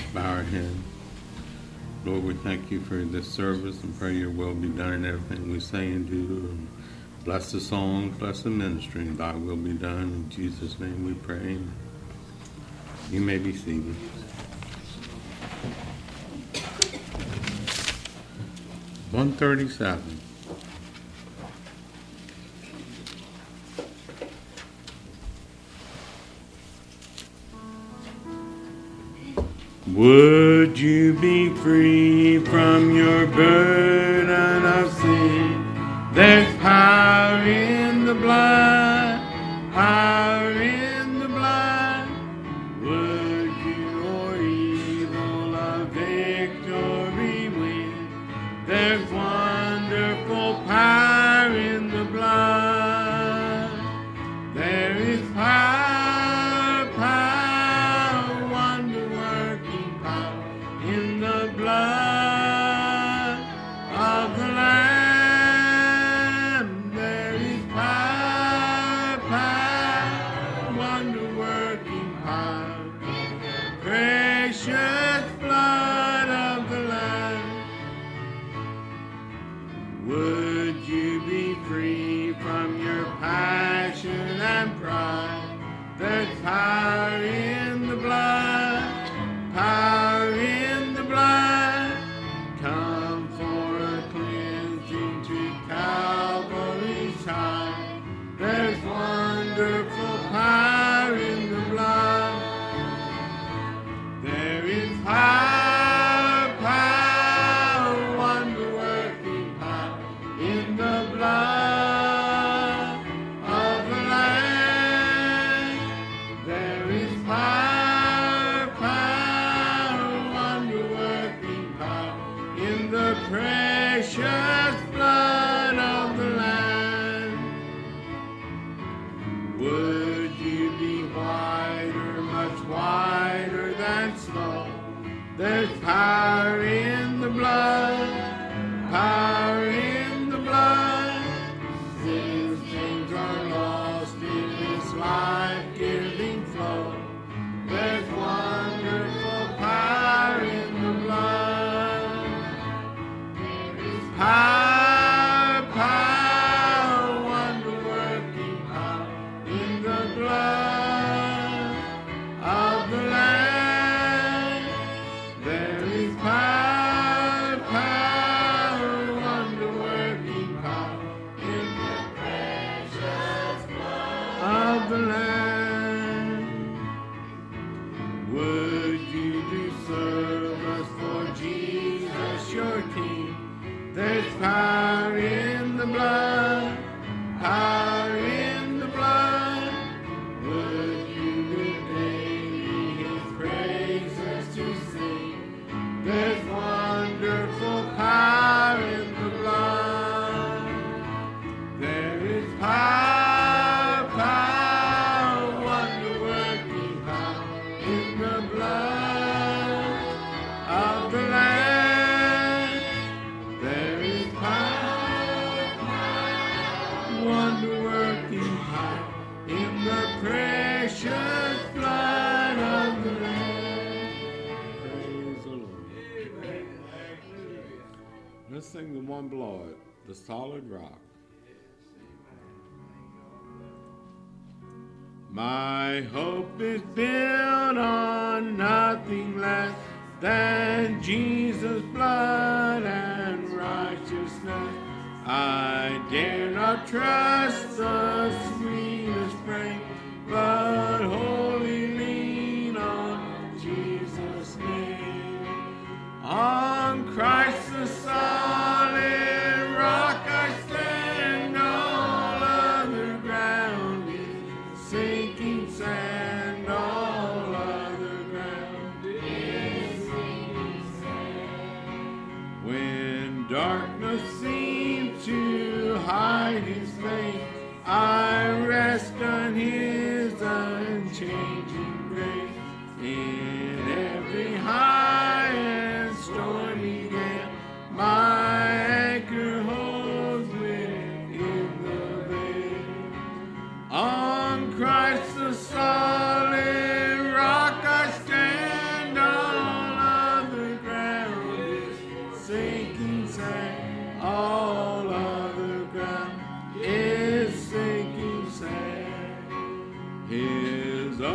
Bow our head. Lord, we thank you for this service and pray your will be done in everything we say and do. Bless the song, bless the ministry, and thy will be done. In Jesus' name we pray. You may be seated. $137. Would you be free from your burden of sin? There's power in the blood, power in the blood. Would you o'er evil a victory win? There's wonderful power in the blood. There is power, power, wonder-working power in the blood of the Lamb. There is power, power, wonder-working power in the precious blood of the Lamb. Would you be free from your passion and pride? There's power in the blood, power in the blood. Come for a cleansing to Calvary's side. There's wonderful power in the blood. There is power, power, wonder-working power in the blood of the Lamb. There is power, power, wonder-working power in the precious blood of the Lamb. Would you be whiter, much whiter than snow? There's power in the blood, power in the blood. Sin's chains are lost in this life-giving flow. There's wonderful power in the blood. There is power, power, wonder-working power in the blood of the Lamb. There is power, power, wonder-working power in the precious blood of the Lamb. Would you do service for Jesus your King? There's power in the blood, power in the blood. Would you do daily his praises to sing? There's wonderful power in the blood. There is power, power, wonder-working power in the blood of the Lamb. There is power, power, wonder-working power in the precious blood of the Lamb. Praise the Lord. Let's sing the one below it, the solid rock. My hope is built on nothing less than Jesus' blood and righteousness. I dare not trust the sweetest frame, but wholly lean on Jesus' name. On Christ the solid rock I stand, all other ground is sinking sand, all other ground is sinking sand. When darkness seems to hide his face, I rest on his unchanging grace. In every high and stormy gale, my anchor holds within the veil. On Christ the solid rock I stand, all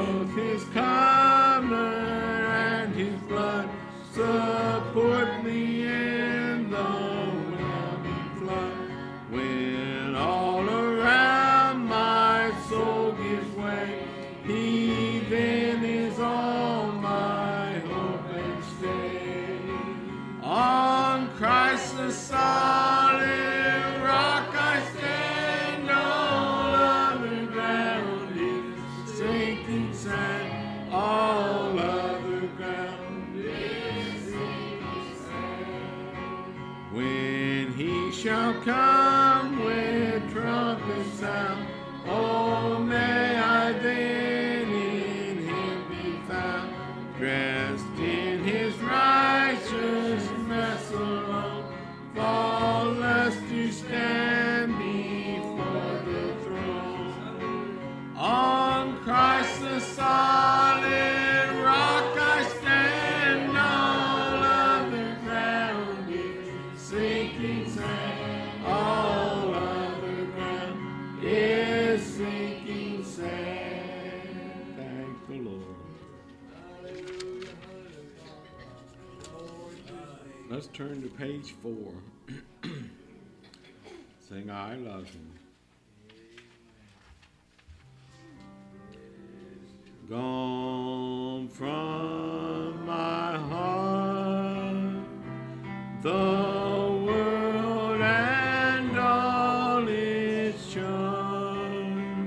both his covenant and his blood support me in the whelming flood. When all around my soul gives way, he then is all my hope and stay. On Christ the solid rock I stand, all other ground is sinking sand. All other ground is sinking sand. When he shall come with trumpet sound, oh, may I then in him be found, dressed in his righteousness alone, faultless to stand before the throne. On Christ the solid rock I stand, all other ground is sinking sand. All other ground is sinking sand. Thank the Lord. Let's turn to page 4. Sing I Love Him. Gone from my heart the world and all its charm.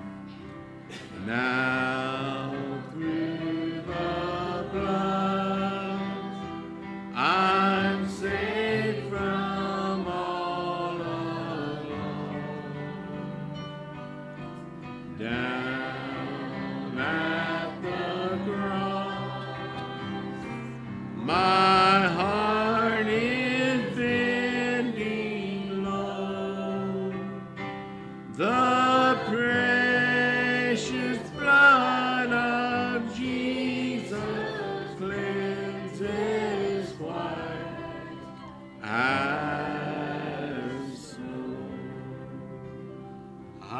Now through the blood I'm safe from all alone. Down at the cross, my heart is bending low. The precious blood of Jesus cleanses white as snow. I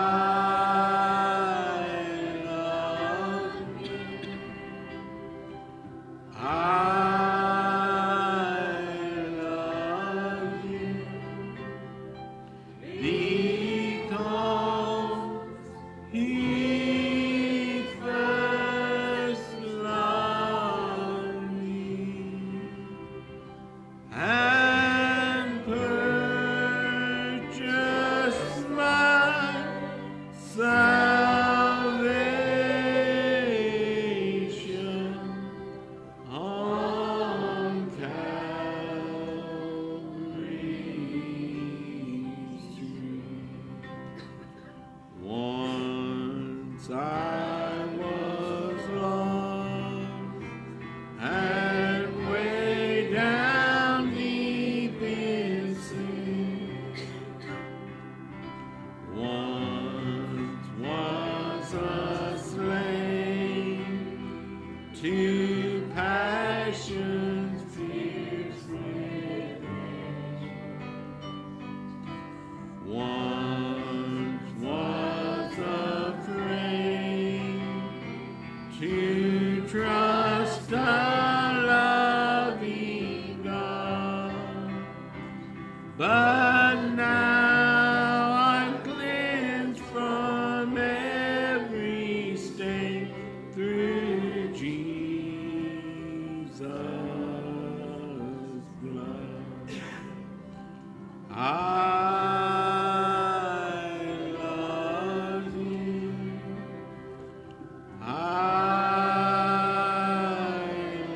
love you. I love you because he first loved me and purchased my salvation on Calvary's tree. Once I was lost and way down deep in sin. Once was a slave to passion's fierce within. Once was afraid to trust a loving God, but now I'm cleansed from every stain through Jesus' blood. I love you. I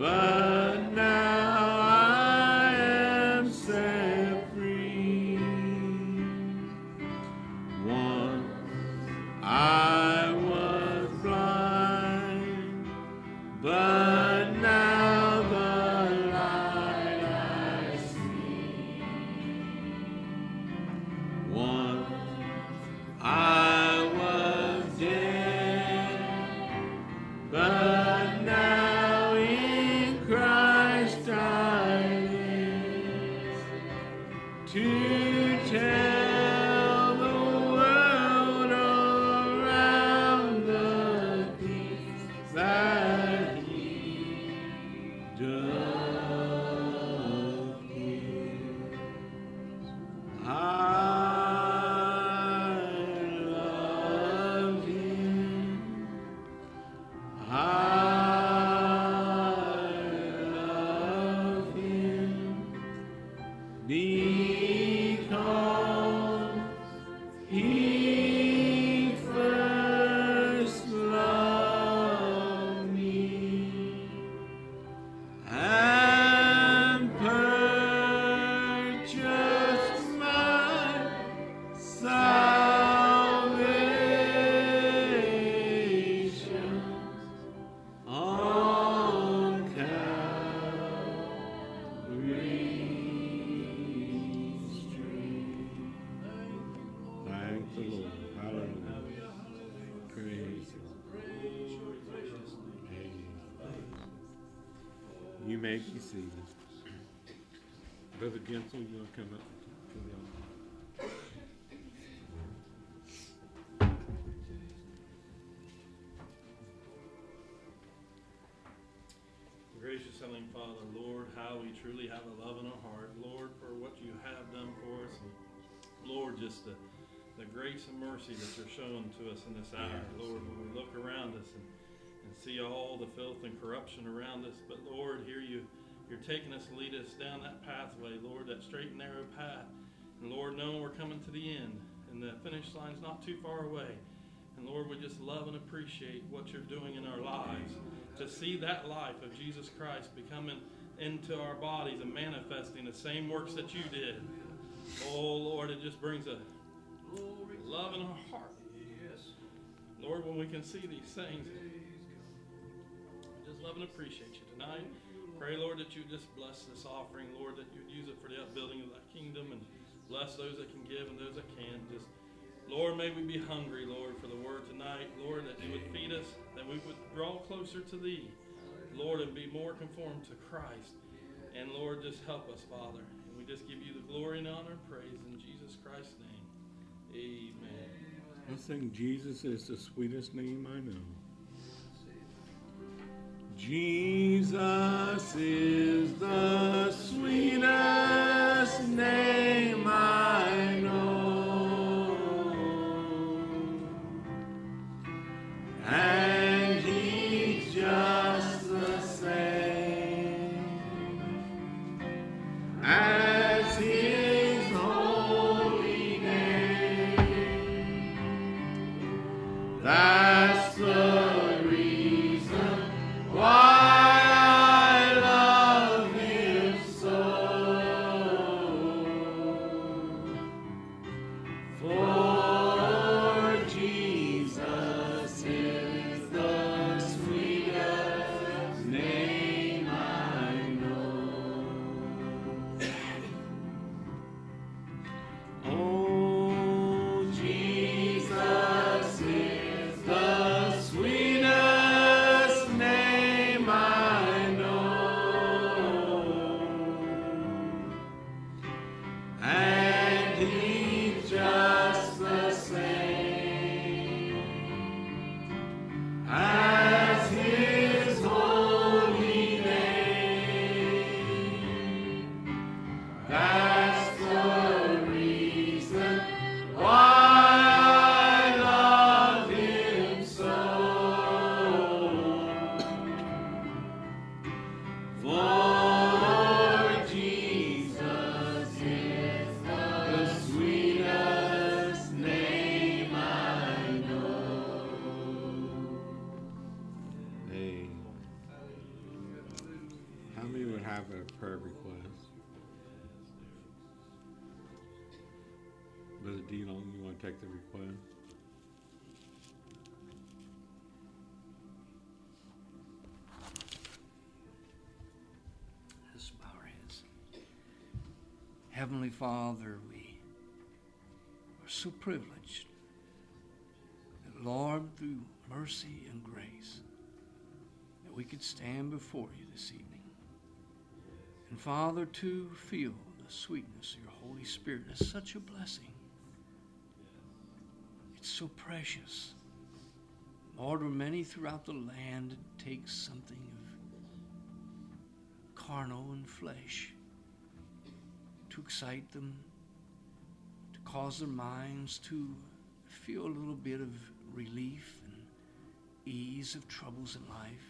but now I am set free. Once I was blind, but now the light I see. Once I was dead, but now in Christ I live, to tell the world around the things that He doth give. I love Him. I love Him because He first loved me and purchased my salvation on Calvary Street. Thank the Lord. Hallelujah. Praise Him. Amen. You may be seated. Brother Gensel, you want to come up to the altar? Gracious Heavenly Father, Lord, how we truly have a love in our heart, Lord, for what you have done for us. And Lord, just the grace and mercy that you're showing to us in this hour, Lord, when we look around us and see all the filth and corruption around us. But Lord, here you're taking us to lead us down that pathway, Lord, that straight and narrow path. And Lord, knowing we're coming to the end and the finish line's not too far away. And Lord, we just love and appreciate what you're doing in our lives. To see that life of Jesus Christ becoming into our bodies and manifesting the same works that you did. Oh, Lord, it just brings a love in our heart. Lord, when we can see these things, we just love and appreciate you tonight. Pray, Lord, that you just bless this offering, Lord, that you'd use it for the upbuilding of thy kingdom, and bless those that can give and those that can. Just, Lord, may we be hungry, Lord, for the word tonight. Lord, that you would feed us, that we would draw closer to thee, Lord, and be more conformed to Christ. And Lord, just help us, Father. And we just give you the glory and honor and praise in Jesus Christ's name. Amen. I think Jesus is the sweetest name I know. Jesus is the sweetest name I know, and He's just the same as His holy name. That's the reason why I love Him so. For Jesus is the sweetest name I know. Oh, Jesus is the sweetest name I know, and He's just the same as His holy name. That's the reason why I love Him so. For Jesus is the sweetest name I know. Amen. many would have a prayer request? Brother D. Long, you want to take the request? Let's bow our heads. Heavenly Father, we are so privileged that, Lord, through mercy and grace, that we could stand before you this evening. And Father, to feel the sweetness of your Holy Spirit is such a blessing. It's so precious. Lord, there are many throughout the land that take something of carnal and flesh to excite them, to cause their minds to feel a little bit of relief and ease of troubles in life.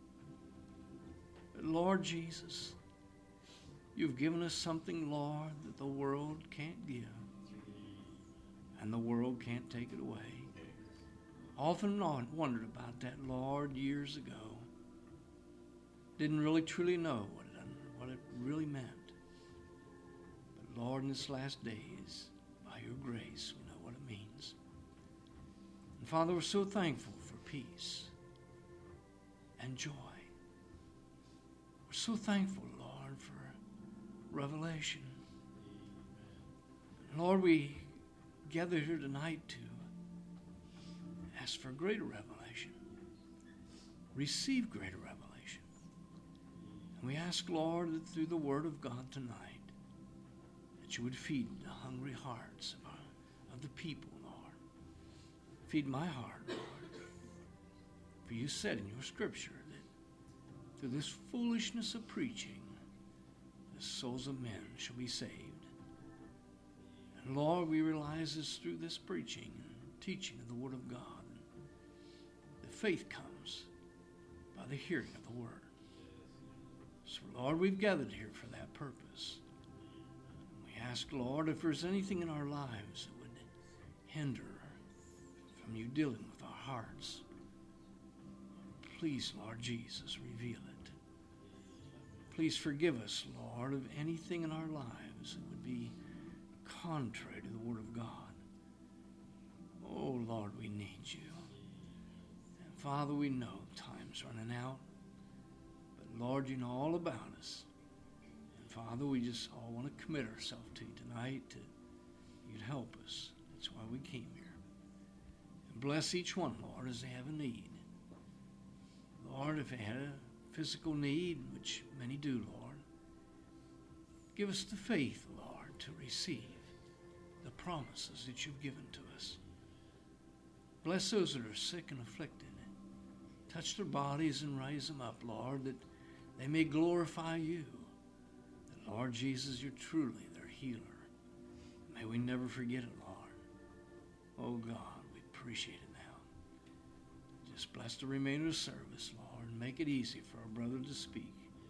But Lord Jesus, you've given us something, Lord, that the world can't give, and the world can't take it away. Often wondered about that, Lord, years ago. Didn't really truly know what it really meant. But Lord, in this last days, by your grace, we know what it means. And Father, we're so thankful for peace and joy. We're so thankful, Lord, for revelation. Lord, we gather here tonight to ask for greater revelation. Receive greater revelation. And we ask, Lord, that through the Word of God tonight, that you would feed the hungry hearts of the people, Lord. Feed my heart, Lord. For you said in your scripture that through this foolishness of preaching, the souls of men shall be saved. And Lord, we realize this through this preaching and teaching of the Word of God. The faith comes by the hearing of the Word. So, Lord, we've gathered here for that purpose. We ask, Lord, if there's anything in our lives that would hinder from you dealing with our hearts, please, Lord Jesus, reveal it. Please forgive us, Lord, of anything in our lives that would be contrary to the Word of God. Oh, Lord, we need you. And Father, we know time's running out. But Lord, you know all about us. And Father, we just all want to commit ourselves to you tonight, that you'd help us. That's why we came here. And bless each one, Lord, as they have a need. Lord, if they had a physical need, which many do, Lord, give us the faith, Lord, to receive the promises that you've given to us. Bless those that are sick and afflicted. Touch their bodies and raise them up, Lord, that they may glorify you. That, Lord Jesus, you're truly their healer. May we never forget it, Lord. Oh, God, we appreciate it now. Just bless the remainder of the service, Lord, and make it easy for our brother to speak.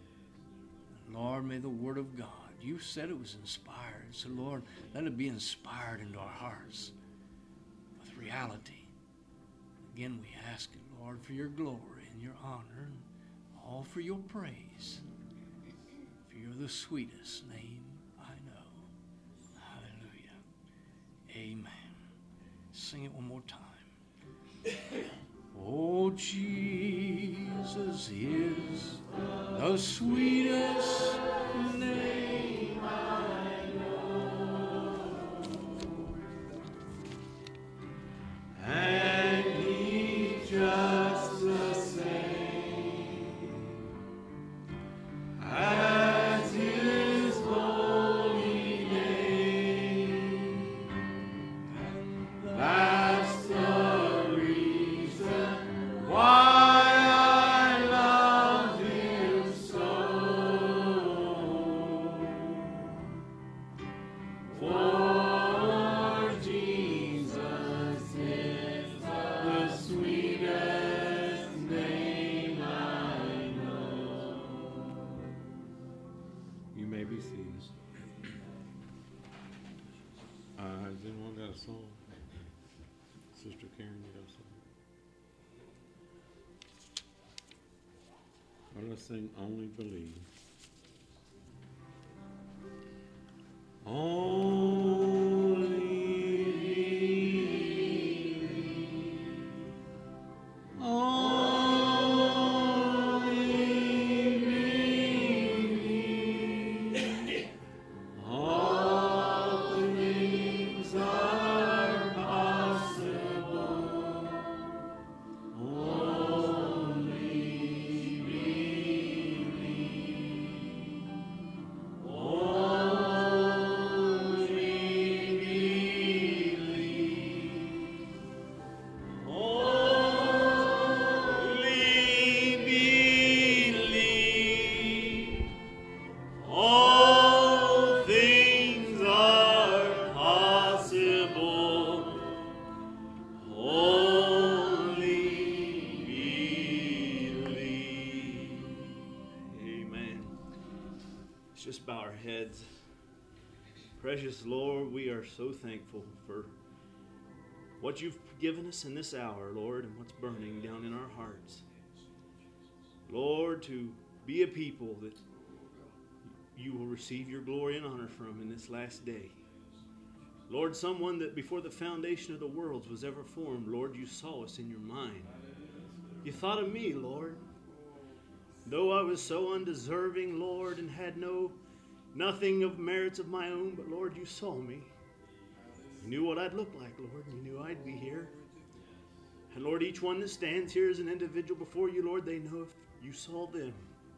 And Lord, may the Word of God, you said it was inspired, so Lord, let it be inspired into our hearts with reality. Again, we ask it, Lord, for your glory and your honor, and all for your praise. For you're the sweetest name I know. Hallelujah. Amen. Sing it one more time. Oh, Jesus is the sweetest name I know. And he's just the same as his holy name. That's the reason why I love him so. For Jesus is the sweetest name I know. You may be seated. Has anyone got a song? Sister Karen, you got a song? Well, let's sing Only Believe. Just bow our heads. Precious Lord, we are so thankful for what you've given us in this hour, Lord, and what's burning down in our hearts. Lord, to be a people that you will receive your glory and honor from in this last day. Lord, someone that before the foundation of the worlds was ever formed, Lord, you saw us in your mind. You thought of me, Lord. Though I was so undeserving, Lord, and had nothing of merits of my own, but Lord, you saw me. You knew what I'd look like, Lord, and you knew I'd be here. And Lord, each one that stands here as an individual before you, Lord, they know if you saw them.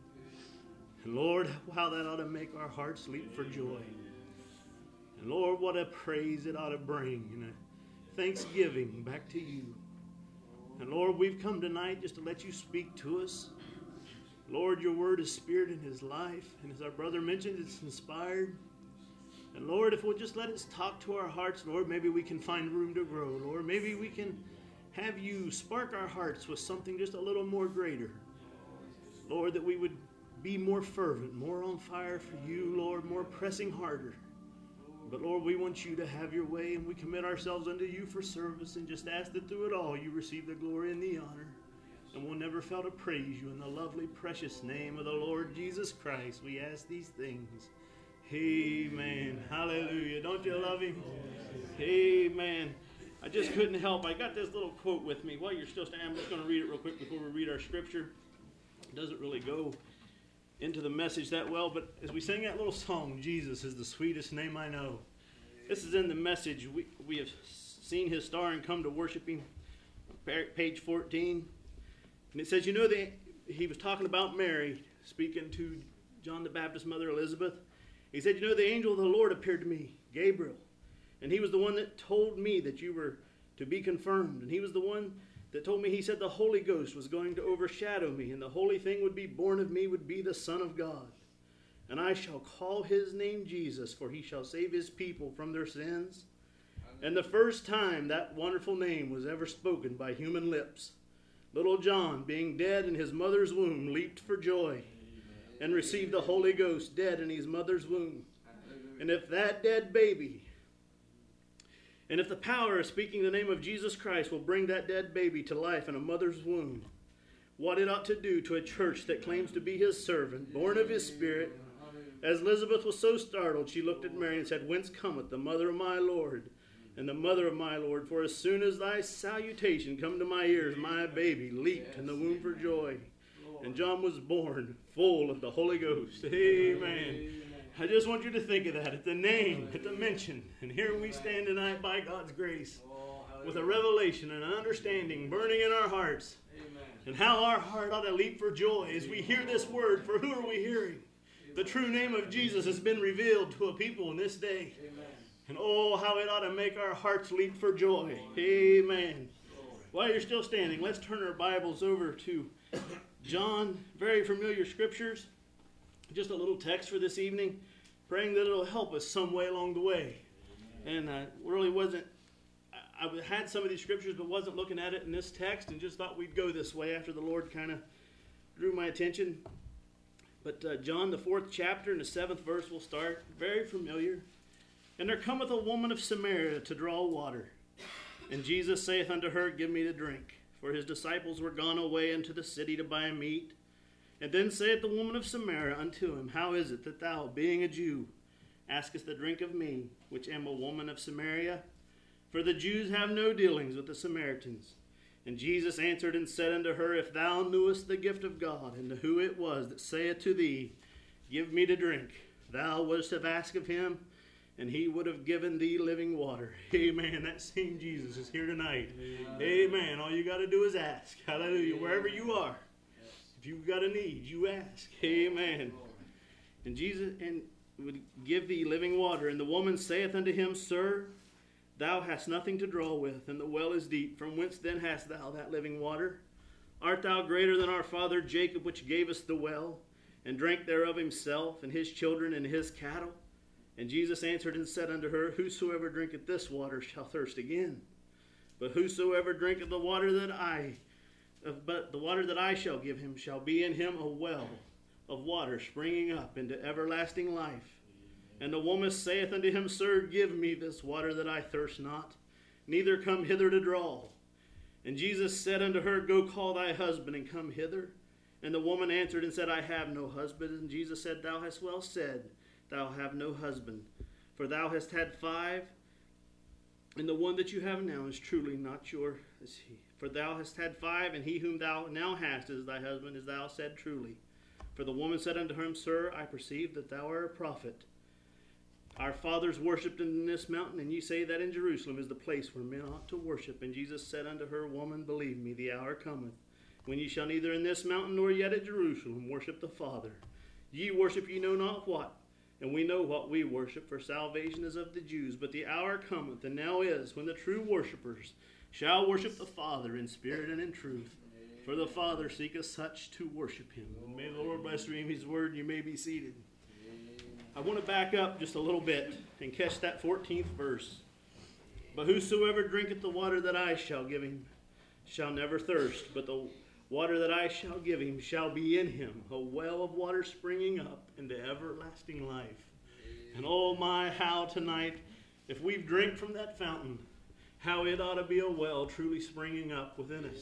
And Lord, how that ought to make our hearts leap for joy. And Lord, what a praise it ought to bring and a thanksgiving back to you. And Lord, we've come tonight just to let you speak to us. Lord, your word is spirit and is life. And as our brother mentioned, it's inspired. And Lord, if we'll just let us talk to our hearts, Lord, maybe we can find room to grow, Lord. Maybe we can have you spark our hearts with something just a little more greater. Lord, that we would be more fervent, more on fire for you, Lord, more pressing harder. But Lord, we want you to have your way, and we commit ourselves unto you for service and just ask that through it all you receive the glory and the honor. And we'll never fail to praise you in the lovely, precious name of the Lord Jesus Christ. We ask these things. Amen. Hallelujah. Don't you love him? Amen. I just couldn't help. I got this little quote with me. While you're still standing, I'm just going to read it real quick before we read our scripture. It doesn't really go into the message that well, but as we sing that little song, Jesus is the sweetest name I know. This is in the message. We have seen his star and come to worship him. Page 14. And it says, he was talking about Mary, speaking to John the Baptist's mother, Elizabeth. He said, the angel of the Lord appeared to me, Gabriel. And he was the one that told me that you were to be confirmed. And he was the one that told me, he said, the Holy Ghost was going to overshadow me. And the holy thing would be born of me would be the Son of God. And I shall call his name Jesus, for he shall save his people from their sins. And the first time that wonderful name was ever spoken by human lips, little John, being dead in his mother's womb, leaped for joy and received the Holy Ghost dead in his mother's womb. And if that dead baby, and if the power of speaking the name of Jesus Christ will bring that dead baby to life in a mother's womb, what it ought to do to a church that claims to be his servant, born of his Spirit. As Elizabeth was so startled, she looked at Mary and said, whence cometh the mother of my Lord? And the mother of my Lord, for as soon as thy salutation come to my ears, my baby leaped in the womb for joy. And John was born full of the Holy Ghost. Amen. I just want you to think of that at the name, at the mention. And here we stand tonight by God's grace with a revelation and an understanding burning in our hearts. And how our heart ought to leap for joy as we hear this word. For who are we hearing? The true name of Jesus has been revealed to a people in this day. And oh, how it ought to make our hearts leap for joy. Amen. While you're still standing, let's turn our Bibles over to John. Very familiar scriptures. Just a little text for this evening. Praying that it'll help us some way along the way. And really wasn't, I had some of these scriptures but wasn't looking at it in this text and just thought we'd go this way after the Lord kind of drew my attention. But John, the 4th chapter and the 7th verse will start. Very familiar. And there cometh a woman of Samaria to draw water. And Jesus saith unto her, give me to drink. For his disciples were gone away into the city to buy meat. And then saith the woman of Samaria unto him, how is it that thou, being a Jew, askest the drink of me, which am a woman of Samaria? For the Jews have no dealings with the Samaritans. And Jesus answered and said unto her, If thou knewest the gift of God, and who it was that saith to thee, Give me to drink, thou wouldst have asked of him, and he would have given thee living water. Amen. That same Jesus is here tonight. Amen. All you got to do is ask. Hallelujah. Wherever you are, if you've got a need, you ask. Amen. And Jesus would give thee living water. And the woman saith unto him, Sir, thou hast nothing to draw with, and the well is deep. From whence then hast thou that living water? Art thou greater than our father Jacob, which gave us the well, and drank thereof himself, and his children, and his cattle? And Jesus answered and said unto her, Whosoever drinketh this water shall thirst again. But whosoever drinketh the water that I shall give him shall be in him a well of water springing up into everlasting life. And the woman saith unto him, Sir, give me this water that I thirst not, neither come hither to draw. And Jesus said unto her, Go call thy husband, and come hither. And the woman answered and said, I have no husband. And Jesus said, Thou hast well said, Thou have no husband. For thou hast had 5, and the one that you have now is truly not your. For thou hast had 5, and he whom thou now hast is thy husband, as thou said truly. For the woman said unto him, Sir, I perceive that thou art a prophet. Our fathers worshipped in this mountain, and ye say that in Jerusalem is the place where men ought to worship. And Jesus said unto her, Woman, believe me, the hour cometh, when ye shall neither in this mountain nor yet at Jerusalem worship the Father. Ye worship ye know not what, and we know what we worship, for salvation is of the Jews. But the hour cometh, and now is, when the true worshippers shall worship the Father in spirit and in truth. For the Father seeketh such to worship him. And may the Lord bless you in his word. You may be seated. I want to back up just a little bit and catch that 14th verse. But whosoever drinketh the water that I shall give him shall never thirst, but the water that I shall give him shall be in him, a well of water springing up into everlasting life. And oh my, how tonight, if we've drank from that fountain, how it ought to be a well truly springing up within us.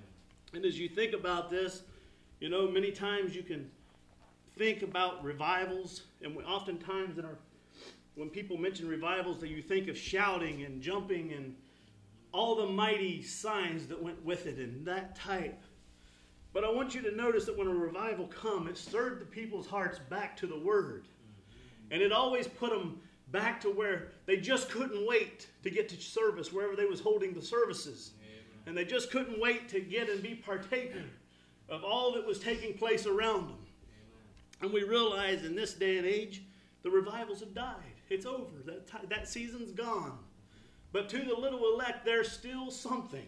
And as you think about this, you know, many times you can think about revivals, and oftentimes when people mention revivals, that you think of shouting and jumping and all the mighty signs that went with it and that type. But I want you to notice that when a revival comes, it stirred the people's hearts back to the Word. And it always put them back to where they just couldn't wait to get to service, wherever they was holding the services. And they just couldn't wait to get and be partaker of all that was taking place around them. And we realize in this day and age, the revivals have died. It's over. That season's gone. But to the little elect, there's still something.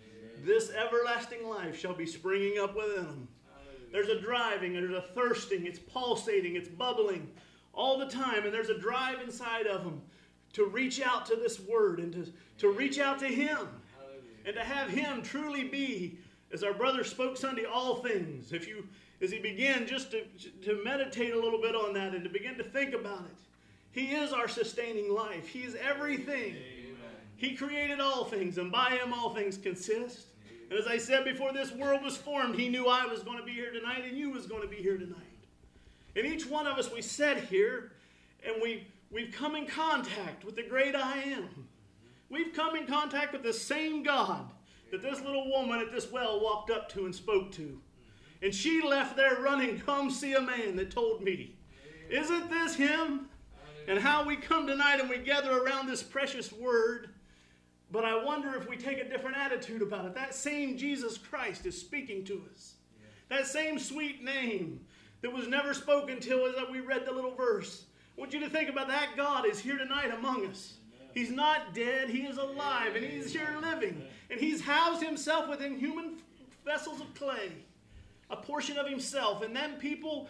This everlasting life shall be springing up within them. There's a driving, there's a thirsting, it's pulsating, it's bubbling all the time. And there's a drive inside of them to reach out to this Word and to reach out to Him. And to have Him truly be, as our brother spoke Sunday, all things. As he began just to meditate a little bit on that and to begin to think about it. He is our sustaining life. He is everything. Amen. He created all things, and by Him all things consist. And as I said before this world was formed, He knew I was going to be here tonight, and you was going to be here tonight. And each one of us, we sat here, and we've come in contact with the great I Am. We've come in contact with the same God that this little woman at this well walked up to and spoke to. And she left there running, come see a man that told me. Isn't this Him? And how we come tonight and we gather around this precious Word. But I wonder if we take a different attitude about it. That same Jesus Christ is speaking to us. That same sweet name that was never spoken till as we read the little verse. I want you to think about that God is here tonight among us. He's not dead. He is alive, and He's here living. And He's housed Himself within human vessels of clay, a portion of Himself. And then people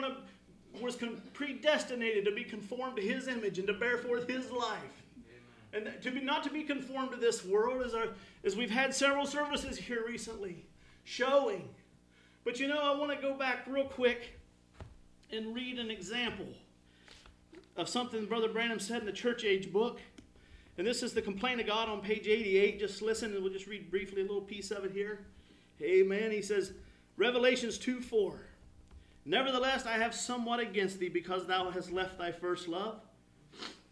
was predestinated to be conformed to His image and to bear forth His life. And not to be conformed to this world, as we've had several services here recently, showing. But you know, I want to go back real quick and read an example of something Brother Branham said in the Church Age book. And this is the Complaint of God on page 88. Just listen, and we'll just read briefly a little piece of it here. Amen. He says, Revelations 2:4. Nevertheless, I have somewhat against thee, because thou hast left thy first love.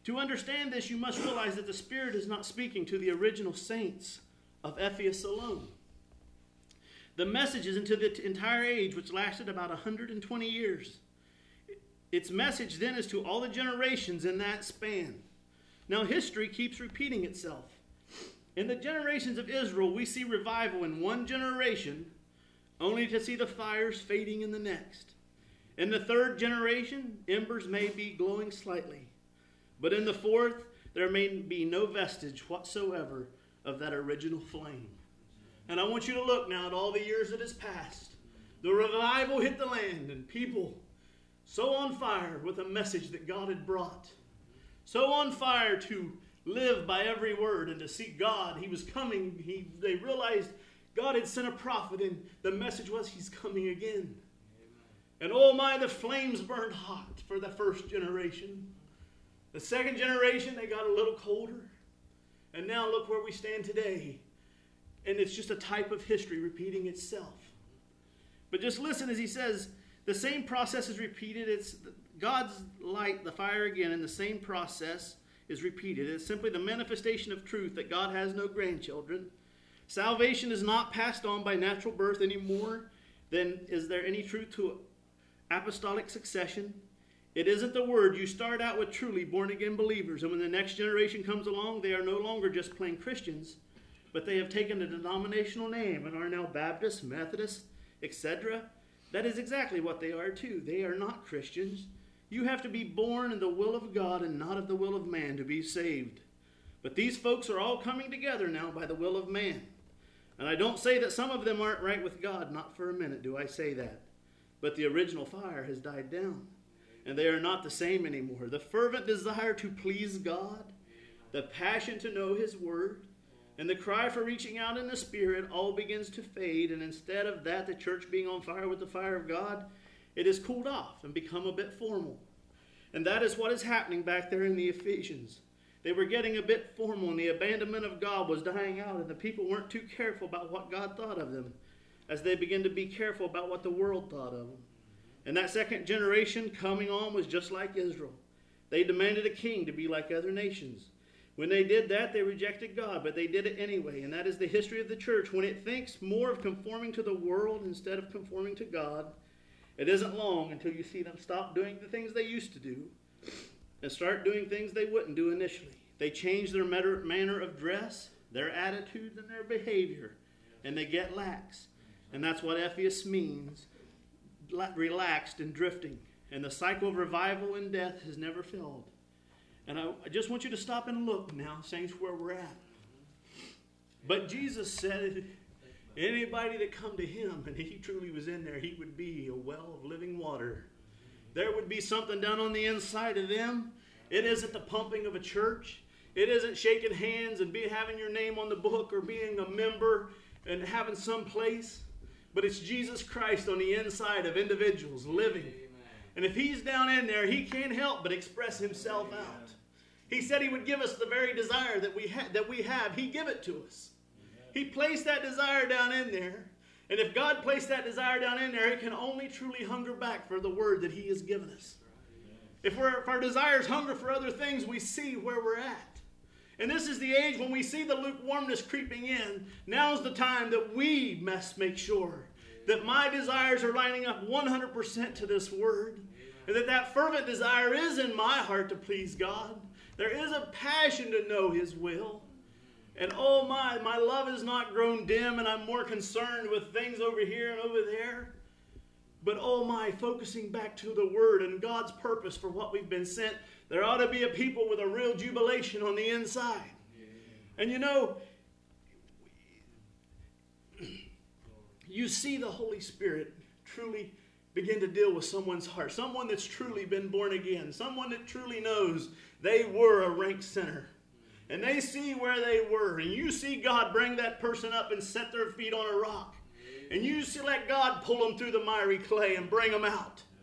To understand this, you must realize that the Spirit is not speaking to the original saints of Ephesus alone. The message is into the entire age, which lasted about 120 years. Its message then is to all the generations in that span. Now, history keeps repeating itself. In the generations of Israel, we see revival in one generation, only to see the fires fading in the next. In the third generation, embers may be glowing slightly. But in the fourth, there may be no vestige whatsoever of that original flame. And I want you to look now at all the years that has passed. The revival hit the land, and people so on fire with a message that God had brought. So on fire to live by every word and to seek God. He was coming. They realized God had sent a prophet, and the message was He's coming again. And oh my, the flames burned hot for the first generation. The second generation, they got a little colder. And now look where we stand today. And it's just a type of history repeating itself. But just listen as he says, the same process is repeated. It's God's light, the fire again, and the same process is repeated. It's simply the manifestation of truth that God has no grandchildren. Salvation is not passed on by natural birth any more than is there any truth to apostolic succession. It isn't the word. You start out with truly born-again believers, and when the next generation comes along, they are no longer just plain Christians, but they have taken a denominational name and are now Baptist, Methodist, etc. That is exactly what they are too. They are not Christians. You have to be born in the will of God and not of the will of man to be saved. But these folks are all coming together now by the will of man. And I don't say that some of them aren't right with God. Not for a minute do I say that. But the original fire has died down. And they are not the same anymore. The fervent desire to please God, the passion to know His word, and the cry for reaching out in the Spirit all begins to fade. And instead of that, the church being on fire with the fire of God, it has cooled off and become a bit formal. And that is what is happening back there in the Ephesians. They were getting a bit formal, and the abandonment of God was dying out, and the people weren't too careful about what God thought of them as they began to be careful about what the world thought of them. And that second generation coming on was just like Israel. They demanded a king to be like other nations. When they did that, they rejected God, but they did it anyway. And that is the history of the church. When it thinks more of conforming to the world instead of conforming to God, it isn't long until you see them stop doing the things they used to do and start doing things they wouldn't do initially. They change their manner of dress, their attitudes, and their behavior, and they get lax. And that's what Ephesus means, relaxed and drifting. And the cycle of revival and death has never failed. And I just want you to stop and look now, saints, where we're at. But Jesus said, anybody that come to Him, and He truly was in there, He would be a well of living water. There would be something down on the inside of them. It isn't the pumping of a church. It isn't shaking hands and having your name on the book or being a member and having some place. But it's Jesus Christ on the inside of individuals living. And if He's down in there, He can't help but express Himself out. He said He would give us the very desire that we have. He give it to us. He placed that desire down in there. And if God placed that desire down in there, it can only truly hunger back for the word that He has given us. If our desires hunger for other things, we see where we're at. And this is the age when we see the lukewarmness creeping in. Now's the time that we must make sure that my desires are lining up 100% to this word. And that fervent desire is in my heart to please God. There is a passion to know His will. And oh my love has not grown dim, and I'm more concerned with things over here and over there. But oh my, focusing back to the Word and God's purpose for what we've been sent, there ought to be a people with a real jubilation on the inside. And you know, you see the Holy Spirit truly begin to deal with someone's heart. Someone that's truly been born again. Someone that truly knows they were a rank sinner. And they see where they were. And you see God bring that person up and set their feet on a rock. And you see let God pull them through the miry clay and bring them out.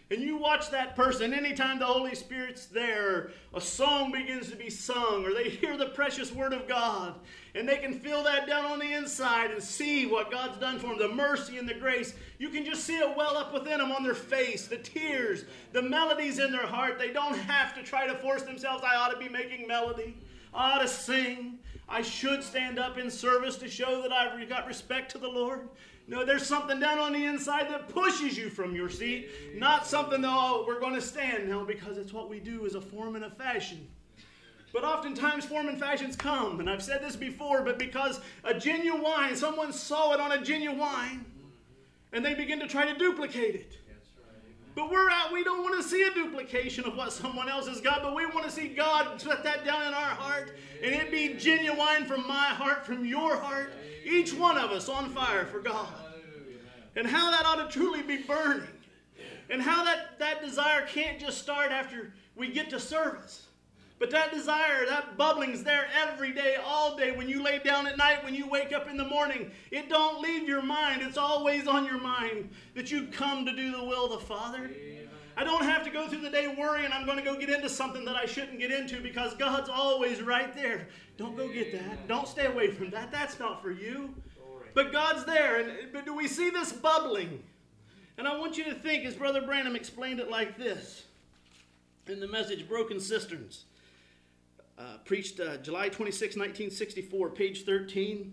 And you watch that person, anytime the Holy Spirit's there, a song begins to be sung, or they hear the precious Word of God, and they can feel that down on the inside and see what God's done for them, the mercy and the grace. You can just see it well up within them on their face, the tears, the melodies in their heart. They don't have to try to force themselves. I ought to be making melody. I ought to sing. I should stand up in service to show that I've got respect to the Lord. No, there's something down on the inside that pushes you from your seat. Not something, oh, we're going to stand now because it's what we do as a form and a fashion. But oftentimes form and fashions come, and I've said this before, but because a genuine, someone saw it on a genuine, and they begin to try to duplicate it. But we don't want to see a duplication of what someone else has got, but we want to see God put that down in our heart, and it be genuine from my heart, from your heart, each one of us on fire for God. And how that ought to truly be burning. And how that desire can't just start after we get to service. But that desire, that bubbling's there every day, all day. When you lay down at night, when you wake up in the morning, it don't leave your mind. It's always on your mind that you come to do the will of the Father. I don't have to go through the day worrying I'm going to go get into something that I shouldn't get into because God's always right there. Don't go get that. Don't stay away from that. That's not for you. But God's there. But do we see this bubbling? And I want you to think, as Brother Branham explained it like this in the message, Broken Cisterns. Preached July 26, 1964, page 13.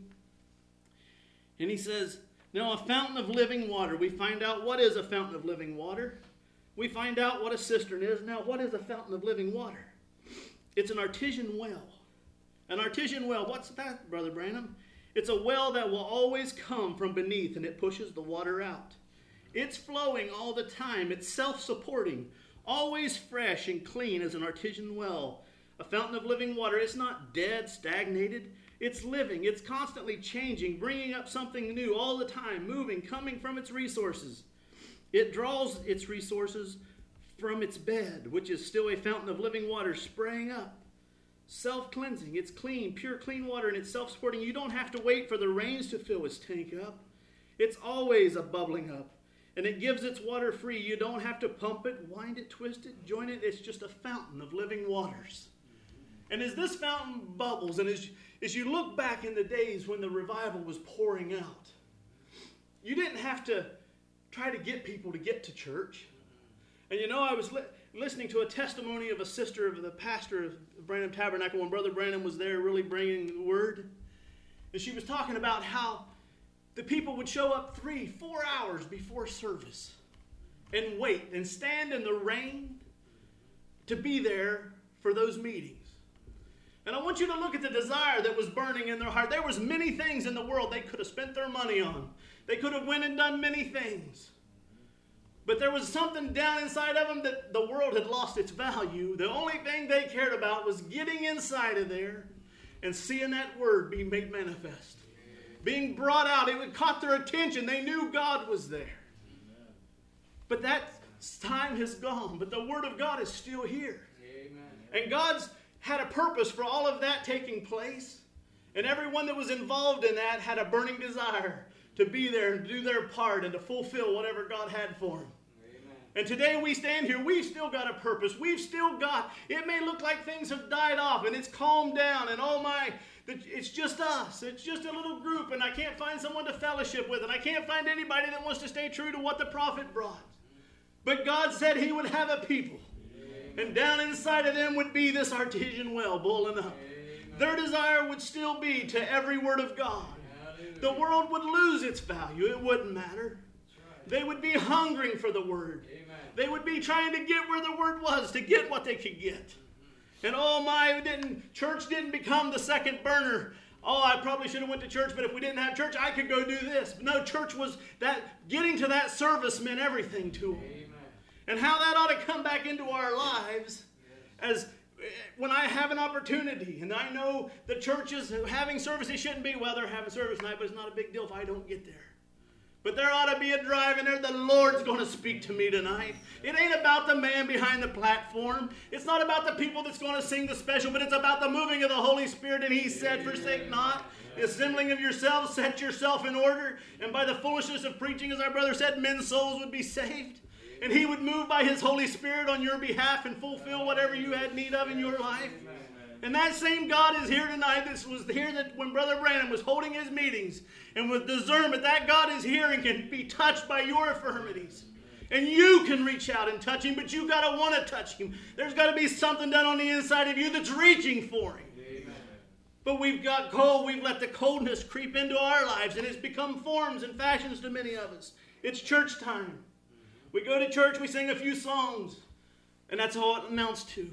And he says, now a fountain of living water. We find out what is a fountain of living water. We find out what a cistern is. Now, what is a fountain of living water? It's an artesian well. An artesian well, what's that, Brother Branham? It's a well that will always come from beneath, and it pushes the water out. It's flowing all the time. It's self-supporting, always fresh and clean as an artesian well. A fountain of living water. It's not dead, stagnated. It's living. It's constantly changing, bringing up something new all the time, moving, coming from its resources. It draws its resources from its bed, which is still a fountain of living water, spraying up. Self-cleansing. It's clean, pure, clean water, and it's self-supporting. You don't have to wait for the rains to fill its tank up. It's always a bubbling up. And it gives its water free. You don't have to pump it, wind it, twist it, join it. It's just a fountain of living waters. And as this fountain bubbles, and as you look back in the days when the revival was pouring out, you didn't have to try to get people to get to church. And you know, I was listening to a testimony of a sister of the pastor of Branham Tabernacle when Brother Branham was there really bringing the word. And she was talking about how the people would show up 3-4 hours before service and wait and stand in the rain to be there for those meetings. And I want you to look at the desire that was burning in their heart. There was many things in the world they could have spent their money on. They could have went and done many things. But there was something down inside of them that the world had lost its value. The only thing they cared about was getting inside of there and seeing that word being made manifest. Being brought out. It caught their attention. They knew God was there. But that time has gone. But the word of God is still here. And God's had a purpose for all of that taking place. And everyone that was involved in that had a burning desire to be there and do their part and to fulfill whatever God had for them. Amen. And today we stand here, we've still got a purpose. We've still got, it may look like things have died off and it's calmed down and oh my, it's just us. It's just a little group and I can't find someone to fellowship with and I can't find anybody that wants to stay true to what the prophet brought. But God said he would have a people. And down inside of them would be this artesian well boiling up. Amen. Their desire would still be to every word of God. Hallelujah. The world would lose its value. It wouldn't matter. Right. They would be hungering for the word. Amen. They would be trying to get where the word was, to get what they could get. Mm-hmm. And oh my, church didn't become the second burner. Oh, I probably should have went to church, but if we didn't have church, I could go do this. But no, church was that, getting to that service meant everything to them. Amen. And how that ought to come back into our lives as when I have an opportunity and I know the churches having service, it shouldn't be, well, they're having service tonight, but it's not a big deal if I don't get there. But there ought to be a drive in there. The Lord's going to speak to me tonight. It ain't about the man behind the platform. It's not about the people that's going to sing the special, but it's about the moving of the Holy Spirit. And he said, forsake not the assembling of yourselves, set yourself in order. And by the foolishness of preaching, as our brother said, men's souls would be saved. and He would move by His Holy Spirit on your behalf and fulfill whatever you had need of in your life. And that same God is here tonight. This was here that when Brother Branham was holding his meetings, and with discernment, that God is here and can be touched by your infirmities. And you can reach out and touch Him, but you got to want to touch Him. There's got to be something done on the inside of you that's reaching for Him. Amen. But we've got cold. We've let the coldness creep into our lives, and it's become forms and fashions to many of us. It's church time. We go to church, we sing a few songs, and that's all it amounts to.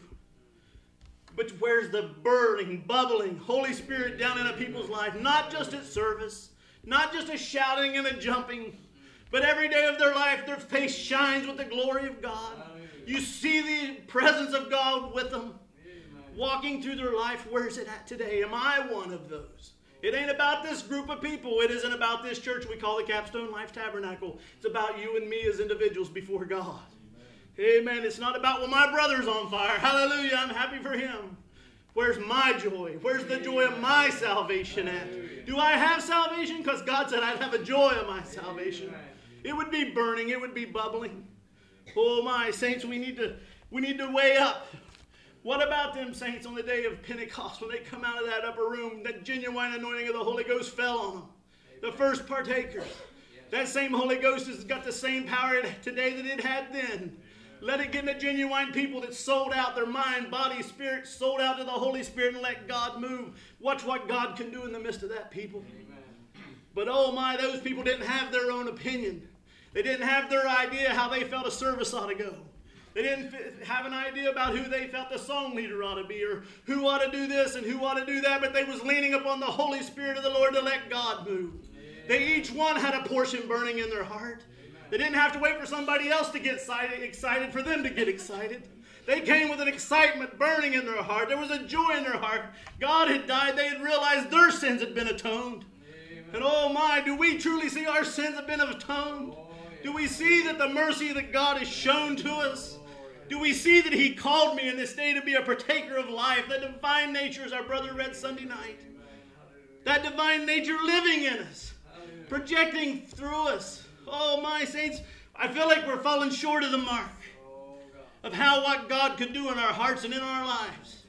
But where's the burning, bubbling Holy Spirit down in a people's life? Not just at service, not just a shouting and a jumping, but every day of their life, their face shines with the glory of God. You see the presence of God with them, walking through their life. Where's it at today? Am I one of those? It ain't about this group of people. It isn't about this church we call the Capstone Life Tabernacle. It's about you and me as individuals before God. Amen. It's not about, well, my brother's on fire. Hallelujah. I'm happy for him. Where's my joy? Where's the joy of my salvation at? Do I have salvation? Because God said I'd have a joy of my salvation. It would be burning. It would be bubbling. Oh, my saints, we need to weigh up. What about them saints on the day of Pentecost when they come out of that upper room, that genuine anointing of the Holy Ghost fell on them? The first partakers. That same Holy Ghost has got the same power today that it had then. Let it get in the genuine people that sold out their mind, body, spirit, sold out to the Holy Spirit and let God move. Watch what God can do in the midst of that people. Amen. But oh my, those people didn't have their own opinion. They didn't have their idea how they felt a service ought to go. They didn't have an idea about who they felt the song leader ought to be or who ought to do this and who ought to do that, but they was leaning upon the Holy Spirit of the Lord to let God move. Amen. They each one had a portion burning in their heart. They didn't have to wait for somebody else to get excited for them to get excited. They came with an excitement burning in their heart. There was a joy in their heart. God had died. They had realized their sins had been atoned. Amen. And oh my, do we truly see our sins have been atoned? Oh, yeah. Do we see that the mercy that God has shown to us? Do we see that He called me in this day to be a partaker of life? That divine nature, as our brother read Sunday night. That divine nature living in us. Projecting through us. Oh, my saints, I feel like we're falling short of the mark of what God could do in our hearts and in our lives.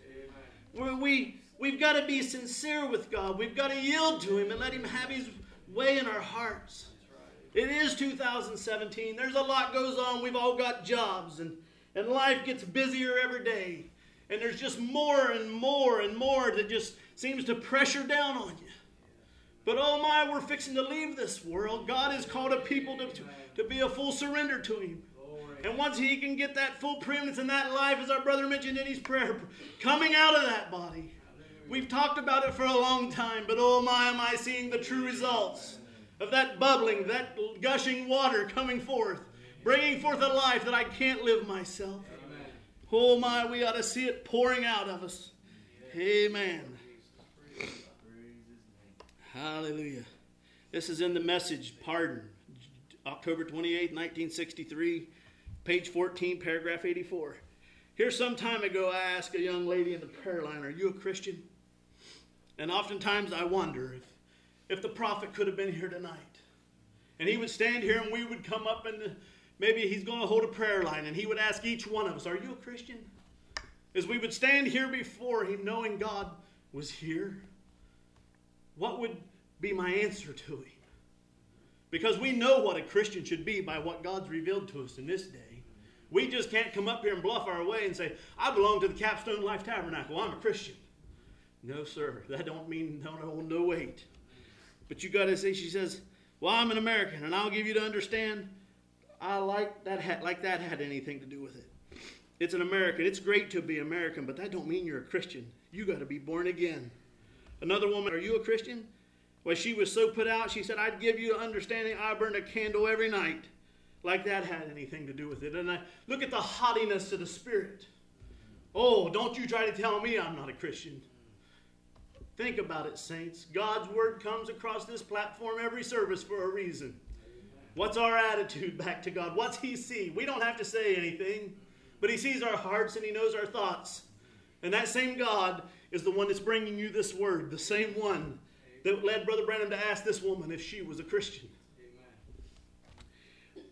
We've got to be sincere with God. We've got to yield to Him and let Him have His way in our hearts. It is 2017. There's a lot goes on. We've all got jobs, and life gets busier every day. And there's just more and more and more that just seems to pressure down on you. But oh my, we're fixing to leave this world. God has called a people to be a full surrender to Him. And once He can get that full preeminence in that life, as our brother mentioned in his prayer, coming out of that body. We've talked about it for a long time, but oh my, am I seeing the true results of that bubbling, that gushing water coming forth, bringing forth a life that I can't live myself. Oh my, we ought to see it pouring out of us. Amen. Hallelujah. This is in the Message, Pardon, October 28, 1963, page 14, paragraph 84. Here some time ago, I asked a young lady in the prayer line, "Are you a Christian?" And oftentimes I wonder if the prophet could have been here tonight. And he would stand here and we would come up and maybe he's going to hold a prayer line and he would ask each one of us, "Are you a Christian?" As we would stand here before Him knowing God was here. What would be my answer to Him? Because we know what a Christian should be by what God's revealed to us in this day. We just can't come up here and bluff our way and say, "I belong to the Capstone Life Tabernacle. I'm a Christian." No, sir. That don't mean no weight. But you got to say, she says, "Well, I'm an American, and I'll give you to understand, I like that had anything to do with it. It's an American. It's great to be American, but that don't mean you're a Christian. You got to be born again." Another woman, "Are you a Christian?" Well, she was so put out, she said, "I'd give you understanding I burn a candle every night." Like that had anything to do with it. And I look at the haughtiness of the spirit. Oh, don't you try to tell me I'm not a Christian. Think about it, saints. God's word comes across this platform every service for a reason. What's our attitude back to God? What's He see? We don't have to say anything, but He sees our hearts and He knows our thoughts. And that same God is the one that's bringing you this word, the same one that led Brother Branham to ask this woman if she was a Christian.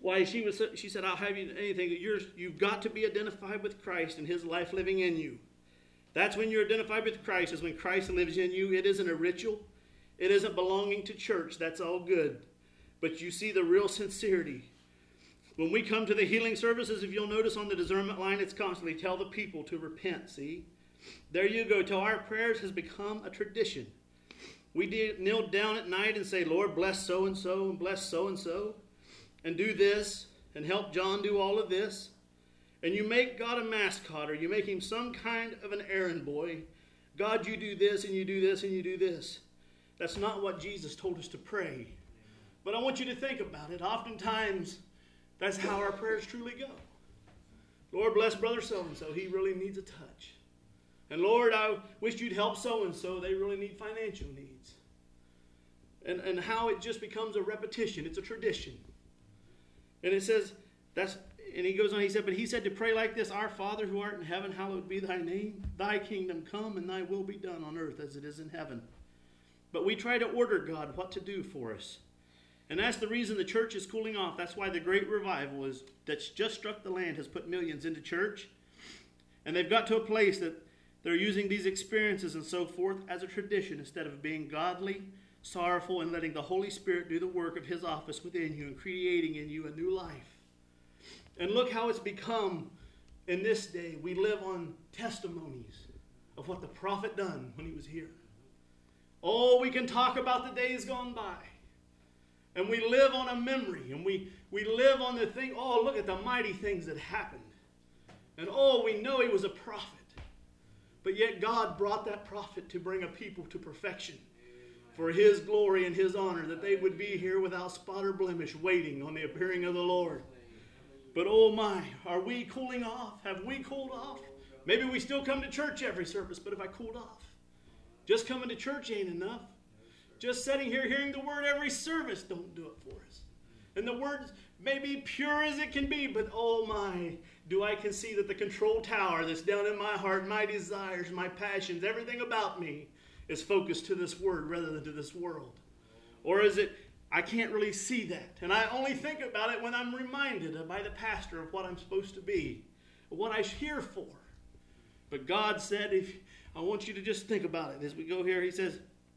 why she said, I'll have you anything. You've got to be identified with Christ and his life living in you. That's when you're identified with Christ, is when Christ lives in you. It isn't a ritual. It isn't belonging to church. That's all good. But you see the real sincerity. When we come to the healing services, if you'll notice on the discernment line, it's constantly tell the people to repent, see? There you go. Till our prayers has become a tradition. We kneel down at night and say, Lord, bless so-and-so and bless so-and-so and do this and help John do all of this. And you make God a mascot, or you make him some kind of an errand boy. God, you do this and you do this and you do this. That's not what Jesus told us to pray. But I want you to think about it. Oftentimes, that's how our prayers truly go. Lord, bless brother so-and-so. He really needs a touch. And Lord, I wish you'd help so-and-so. They really need financial needs. And how it just becomes a repetition. It's a tradition. And it says, and he goes on, he said, but he said to pray like this, Our Father who art in heaven, hallowed be thy name. Thy kingdom come and thy will be done on earth as it is in heaven. But we try to order God what to do for us. And that's the reason the church is cooling off. That's why the great revival that's just struck the land has put millions into church. And they've got to a place that they're using these experiences and so forth as a tradition instead of being godly, sorrowful, and letting the Holy Spirit do the work of his office within you and creating in you a new life. And look how it's become in this day. We live on testimonies of what the prophet done when he was here. Oh, we can talk about the days gone by. And we live on a memory. And we live on the thing. Oh, look at the mighty things that happened. And oh, we know he was a prophet. But yet God brought that prophet to bring a people to perfection. For his glory and his honor. That they would be here without spot or blemish, waiting on the appearing of the Lord. But oh my, are we cooling off? Have we cooled off? Maybe we still come to church every service, but have I cooled off? Just coming to church ain't enough. Just sitting here hearing the word every service don't do it for us. And the word may be pure as it can be, but oh my, do I can see that the control tower that's down in my heart, my desires, my passions, everything about me is focused to this word rather than to this world. Or is it, I can't really see that. And I only think about it when I'm reminded by the pastor of what I'm supposed to be, what I'm here for. But God said, I want you to just think about it. As we go here, he says,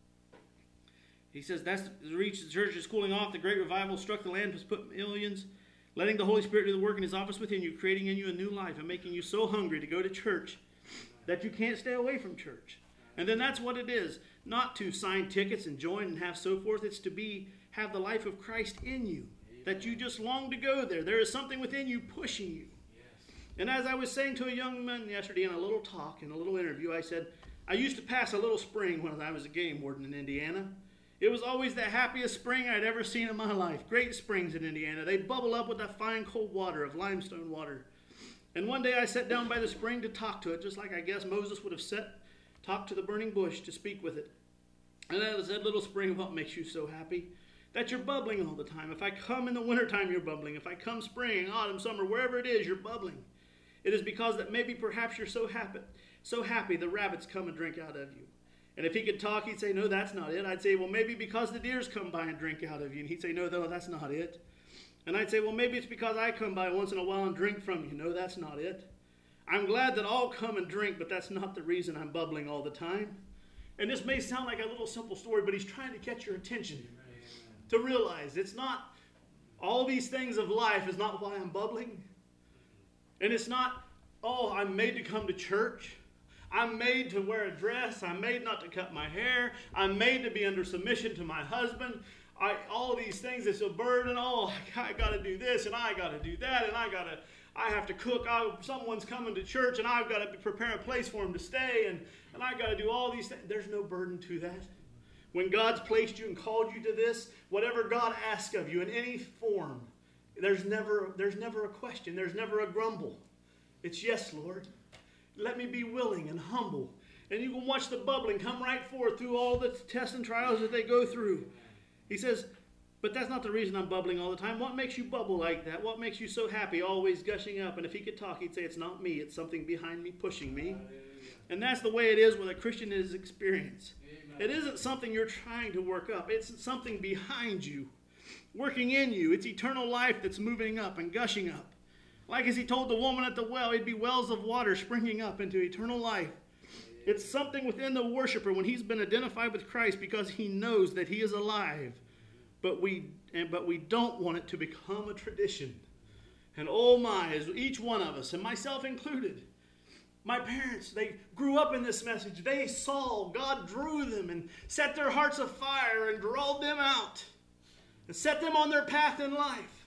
that's reached the church is cooling off. The great revival struck the land, has put millions, letting the Holy Spirit do the work in his office within you, creating in you a new life and making you so hungry to go to church that you can't stay away from church. And then that's what it is. Not to sign tickets and join and have so forth. It's to have the life of Christ in you. That you just long to go there. There is something within you pushing you. And as I was saying to a young man yesterday in a little talk, in a little interview, I said, I used to pass a little spring when I was a game warden in Indiana. It was always the happiest spring I'd ever seen in my life. Great springs in Indiana. They bubble up with that fine cold water of limestone water. And one day I sat down by the spring to talk to it, just like I guess Moses would have talked to the burning bush to speak with it. And I said, little spring, what makes you so happy? That you're bubbling all the time. If I come in the wintertime, you're bubbling. If I come spring, autumn, summer, wherever it is, you're bubbling. It is because that maybe perhaps you're so happy the rabbits come and drink out of you. And if he could talk, he'd say, no, that's not it. I'd say, well, maybe because the deers come by and drink out of you. And he'd say, no, that's not it. And I'd say, well, maybe it's because I come by once in a while and drink from you. No, that's not it. I'm glad that all come and drink, but that's not the reason I'm bubbling all the time. And this may sound like a little simple story, but he's trying to catch your attention. To realize it's not, all these things of life is not why I'm bubbling. And it's not, oh, I'm made to come to church. I'm made to wear a dress. I'm made not to cut my hair. I'm made to be under submission to my husband. All these things, it's a burden. Oh, I got to do this and I got to do that and I have to cook. Someone's coming to church and I've got to prepare a place for him to stay and I got to do all these things. There's no burden to that. When God's placed you and called you to this, whatever God asks of you in any form, there's never a question. There's never a grumble. It's yes, Lord. Let me be willing and humble. And you can watch the bubbling come right forth through all the tests and trials that they go through. He says, but that's not the reason I'm bubbling all the time. What makes you bubble like that? What makes you so happy, always gushing up? And if he could talk, he'd say, it's not me. It's something behind me, pushing me. And that's the way it is with a Christian in his experience. It isn't something you're trying to work up. It's something behind you. working in you. It's eternal life that's moving up and gushing up. Like as he told the woman at the well, it'd be wells of water springing up into eternal life. It's something within the worshiper when he's been identified with Christ because he knows that he is alive. But we don't want it to become a tradition. And oh my, as each one of us, and myself included, my parents, they grew up in this message. They saw God drew them and set their hearts afire and drawed them out and set them on their path in life.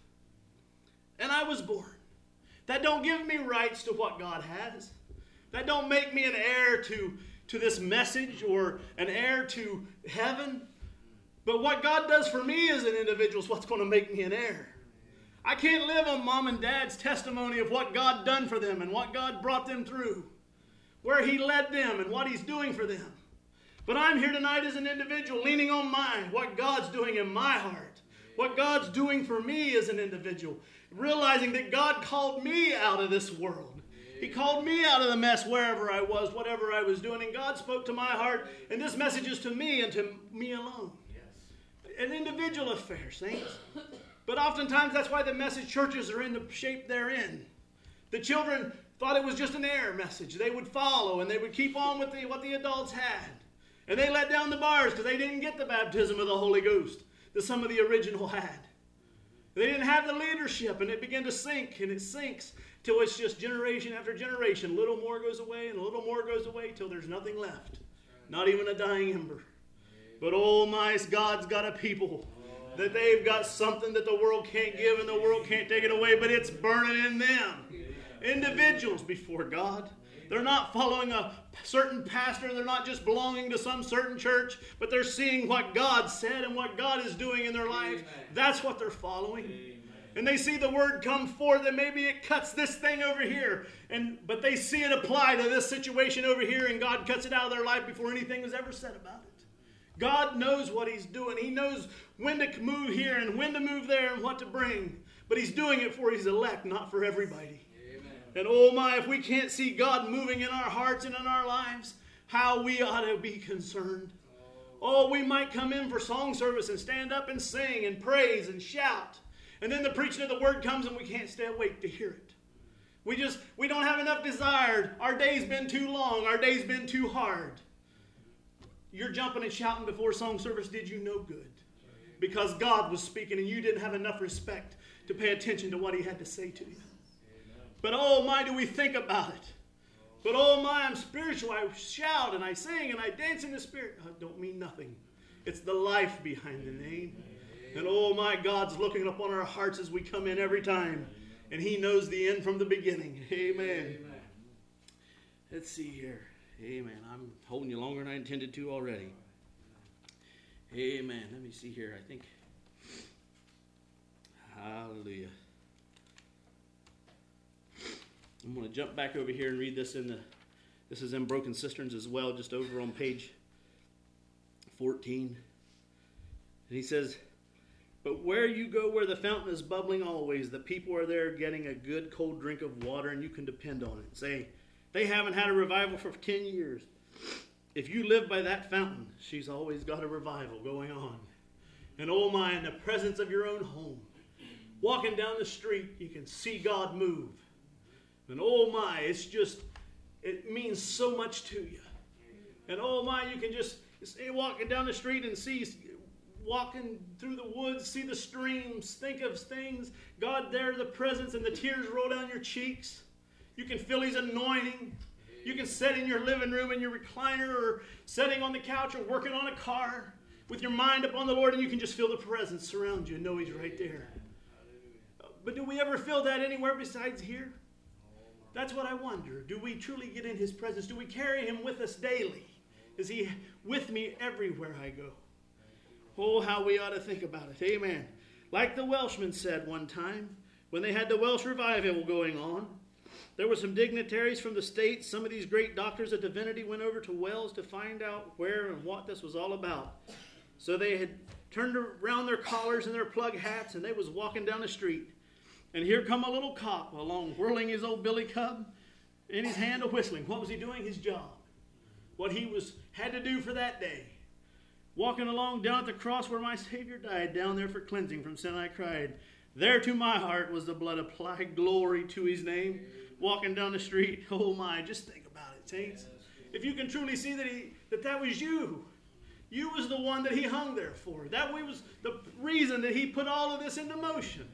And I was born. That don't give me rights to what God has. That don't make me an heir to this message or an heir to heaven. But what God does for me as an individual is what's going to make me an heir. I can't live on mom and dad's testimony of what God done for them and what God brought them through, where he led them and what he's doing for them. But I'm here tonight as an individual leaning on what God's doing in my heart, what God's doing for me as an individual, realizing that God called me out of this world. He called me out of the mess wherever I was, whatever I was doing, and God spoke to my heart, and this message is to me and to me alone. An individual affair, saints. But oftentimes that's why the message churches are in the shape they're in. The children thought it was just an air message. They would follow and they would keep on with what the adults had. And they let down the bars because they didn't get the baptism of the Holy Ghost that some of the original had. They didn't have the leadership, and it began to sink, and it sinks till it's just generation after generation. A little more goes away and a little more goes away till there's nothing left. Not even a dying ember. But oh my, God's got a people that they've got something that the world can't give and the world can't take it away, but it's burning in them. Individuals before God. They're not following a certain pastor. They're not just belonging to some certain church, but they're seeing what God said and what God is doing in their life. That's what they're following. And they see the word come forth and maybe it cuts this thing over here. But they see it apply to this situation over here and God cuts it out of their life before anything was ever said about it. God knows what he's doing. He knows when to move here and when to move there and what to bring. But he's doing it for his elect, not for everybody. Amen. And oh my, if we can't see God moving in our hearts and in our lives, how we ought to be concerned. Oh, we might come in for song service and stand up and sing and praise and shout. And then the preaching of the word comes and we can't stay awake to hear it. We don't have enough desire. Our day's been too long. Our day's been too hard. You're jumping and shouting before song service did you no good. Because God was speaking and you didn't have enough respect to pay attention to what he had to say to you. But oh my, do we think about it. But oh my, I'm spiritual. I shout and I sing and I dance in the spirit. I don't mean nothing. It's the life behind the name. And oh my, God's looking upon our hearts as we come in every time. And he knows the end from the beginning. Amen. Let's see here. Amen. I'm holding you longer than I intended to already. Amen. Let me see here. I think. Hallelujah. I'm going to jump back over here and read this this is in Broken Cisterns as well, just over on page 14. And he says, but where you go where the fountain is bubbling always, the people are there getting a good cold drink of water and you can depend on it. Say, they haven't had a revival for 10 years. If you live by that fountain, she's always got a revival going on. And oh my, in the presence of your own home, walking down the street, you can see God move. And oh my, it means so much to you. And oh my, you can just see walking down the street and see, walking through the woods, see the streams, think of things. God there, the presence, and the tears roll down your cheeks. You can feel his anointing. You can sit in your living room in your recliner or sitting on the couch or working on a car with your mind upon the Lord and you can just feel the presence surround you and know he's right there. But do we ever feel that anywhere besides here? That's what I wonder. Do we truly get in his presence? Do we carry him with us daily? Is he with me everywhere I go? Oh, how we ought to think about it. Amen. Like the Welshman said one time when they had the Welsh revival going on, there were some dignitaries from the States. Some of these great doctors of divinity went over to Wales to find out where and what this was all about. So they had turned around their collars and their plug hats, and they was walking down the street. And here come a little cop along, whirling his old billy cub in his hand, a whistling. What was he doing? His job. What he had to do for that day. Walking along down at the cross where my Savior died, down there for cleansing from sin I cried. There to my heart was the blood applied, glory to his name. Walking down the street, oh my, just think about it, saints. If you can truly see that was you. You was the one that he hung there for. That was the reason that he put all of this into motion.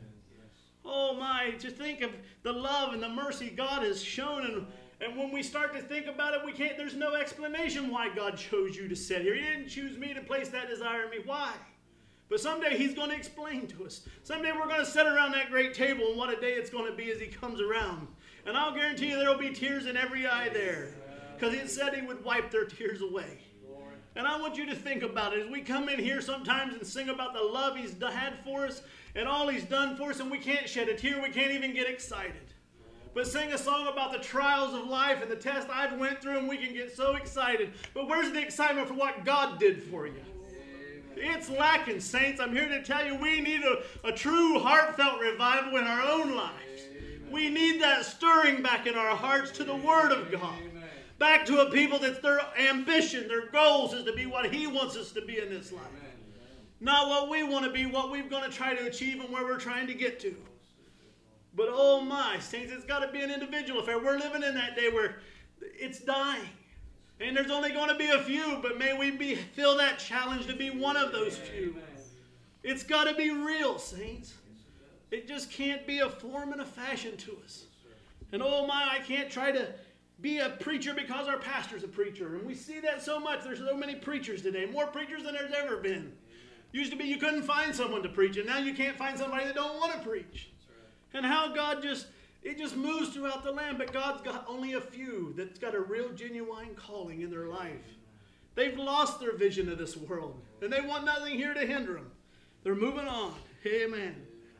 Oh my, just think of the love and the mercy God has shown. And when we start to think about it, there's no explanation why God chose you to sit here. He didn't choose me to place that desire in me. Why? But someday he's going to explain to us. Someday we're going to sit around that great table, and what a day it's going to be as he comes around. And I'll guarantee you there will be tears in every eye there. Because he said he would wipe their tears away. And I want you to think about it. As we come in here sometimes and sing about the love he's had for us and all he's done for us, and we can't shed a tear, we can't even get excited. But sing a song about the trials of life and the test I've went through, and we can get so excited. But where's the excitement for what God did for you? It's lacking, saints. I'm here to tell you we need a true heartfelt revival in our own lives. We need that stirring back in our hearts to the Word of God. Back to a people that their ambition, their goals is to be what he wants us to be in this life. Not what we want to be, what we're going to try to achieve and where we're trying to get to. But oh my, saints, it's got to be an individual affair. We're living in that day where it's dying. And there's only going to be a few, but may we feel that challenge to be one of those few. It's got to be real, saints. It just can't be a form and a fashion to us. And oh my, I can't try to be a preacher because our pastor's a preacher. And we see that so much. There's so many preachers today. More preachers than there's ever been. Used to be you couldn't find someone to preach, and now you can't find somebody that don't want to preach. And how God it just moves throughout the land, but God's got only a few that's got a real genuine calling in their life. They've lost their vision of this world, and they want nothing here to hinder them. They're moving on. Amen.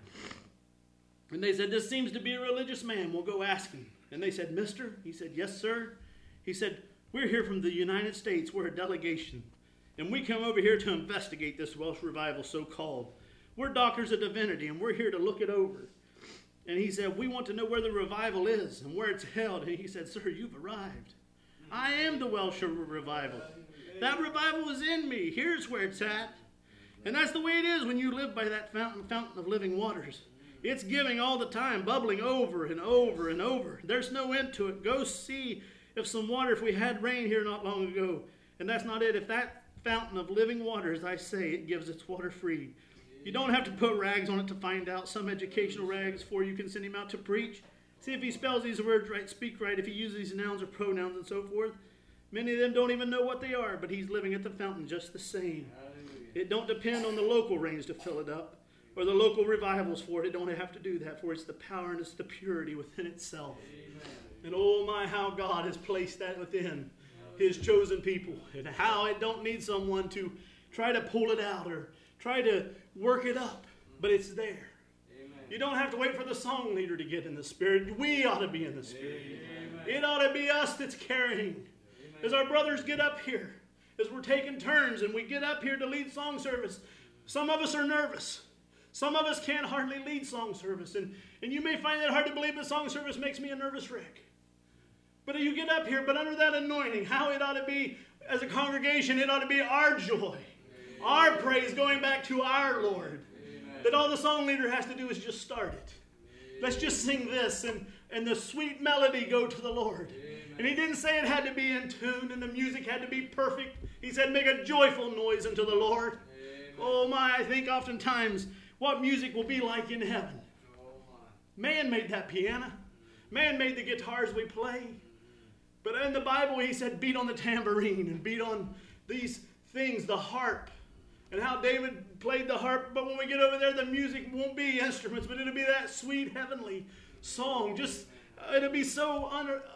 And they said, this seems to be a religious man. We'll go ask him. And they said, mister? He said, yes, sir. He said, we're here from the United States. We're a delegation. And we come over here to investigate this Welsh revival, so-called. We're doctors of divinity, and we're here to look it over. And he said, we want to know where the revival is and where it's held. And he said, sir, you've arrived. I am the Welsh revival. That revival is in me. Here's where it's at. And that's the way it is when you live by that fountain of living waters. It's giving all the time, bubbling over and over and over. There's no end to it. Go see if we had rain here not long ago. And that's not it. If that fountain of living water, as I say, it gives its water free. You don't have to put rags on it to find out. Some educational rags for you can send him out to preach. See if he spells these words right, speak right, if he uses these nouns or pronouns and so forth. Many of them don't even know what they are, but he's living at the fountain just the same. Hallelujah. It don't depend on the local rains to fill it up or the local revivals for it. It don't have to do that for it. It's the power and it's the purity within itself. Amen. And oh my, how God has placed that within his chosen people, and how it don't need someone to try to pull it out or try to work it up, but it's there. Amen. You don't have to wait for the song leader to get in the Spirit. We ought to be in the Spirit. Amen. It ought to be us that's carrying. Amen. As our brothers get up here, as we're taking turns and we get up here to lead song service, some of us are nervous. Some of us can't hardly lead song service. And you may find that hard to believe, but song service makes me a nervous wreck. But you get up here, but under that anointing, how it ought to be, as a congregation, it ought to be our joy. Our praise going back to our Lord. Amen. That all the song leader has to do is just start it. Amen. Let's just sing this and the sweet melody go to the Lord. Amen. And he didn't say it had to be in tune and the music had to be perfect. He said make a joyful noise unto the Lord. Amen. Oh my, I think oftentimes what music will be like in heaven. Man made that piano. Man made the guitars we play. But in the Bible he said beat on the tambourine and beat on these things, the harp. And how David played the harp, but when we get over there, the music won't be instruments, but it'll be that sweet heavenly song. Just it'll be so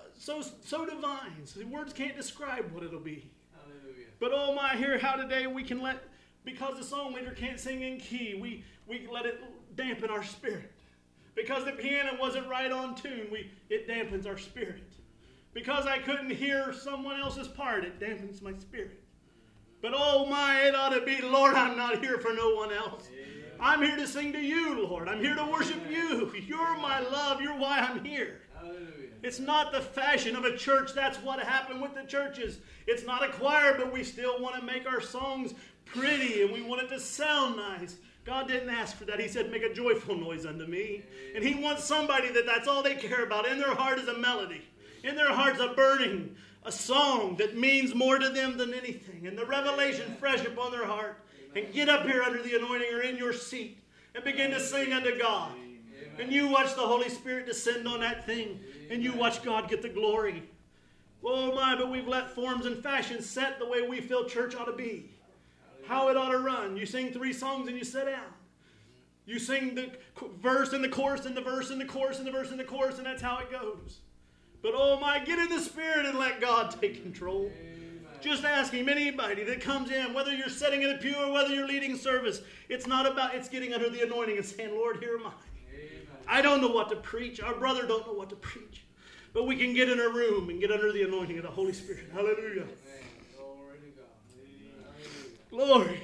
divine. So the words can't describe what it'll be. Hallelujah. But oh my, hear how today we can let, because the song leader can't sing in key, we let it dampen our spirit. Because the piano wasn't right on tune, it dampens our spirit. Because I couldn't hear someone else's part, it dampens my spirit. But oh my, it ought to be, Lord, I'm not here for no one else. Amen. I'm here to sing to you, Lord. I'm here to worship you. You're my love. You're why I'm here. Hallelujah. It's not the fashion of a church. That's what happened with the churches. It's not a choir, but we still want to make our songs pretty and we want it to sound nice. God didn't ask for that. He said, make a joyful noise unto me. And he wants somebody that's all they care about. In their heart is a melody. In their heart's a burning, a song that means more to them than anything. And the revelation fresh upon their heart. And get up here under the anointing or in your seat and begin to sing unto God. And you watch the Holy Spirit descend on that thing. And you watch God get the glory. Oh my, but we've let forms and fashions set the way we feel church ought to be. How it ought to run. You sing 3 songs and you sit down. You sing the verse and the chorus and the verse and the chorus and the verse and the chorus, and that's how it goes. But oh my, get in the Spirit and let God take control. Amen. Just ask Him. Anybody that comes in, whether you're sitting in the pew or whether you're leading service, it's not about, it's getting under the anointing and saying, Lord, here am I. Amen. I don't know what to preach. Our brother don't know what to preach. But we can get in a room and get under the anointing of the Holy Spirit. Hallelujah. Amen. Glory to God. Glory.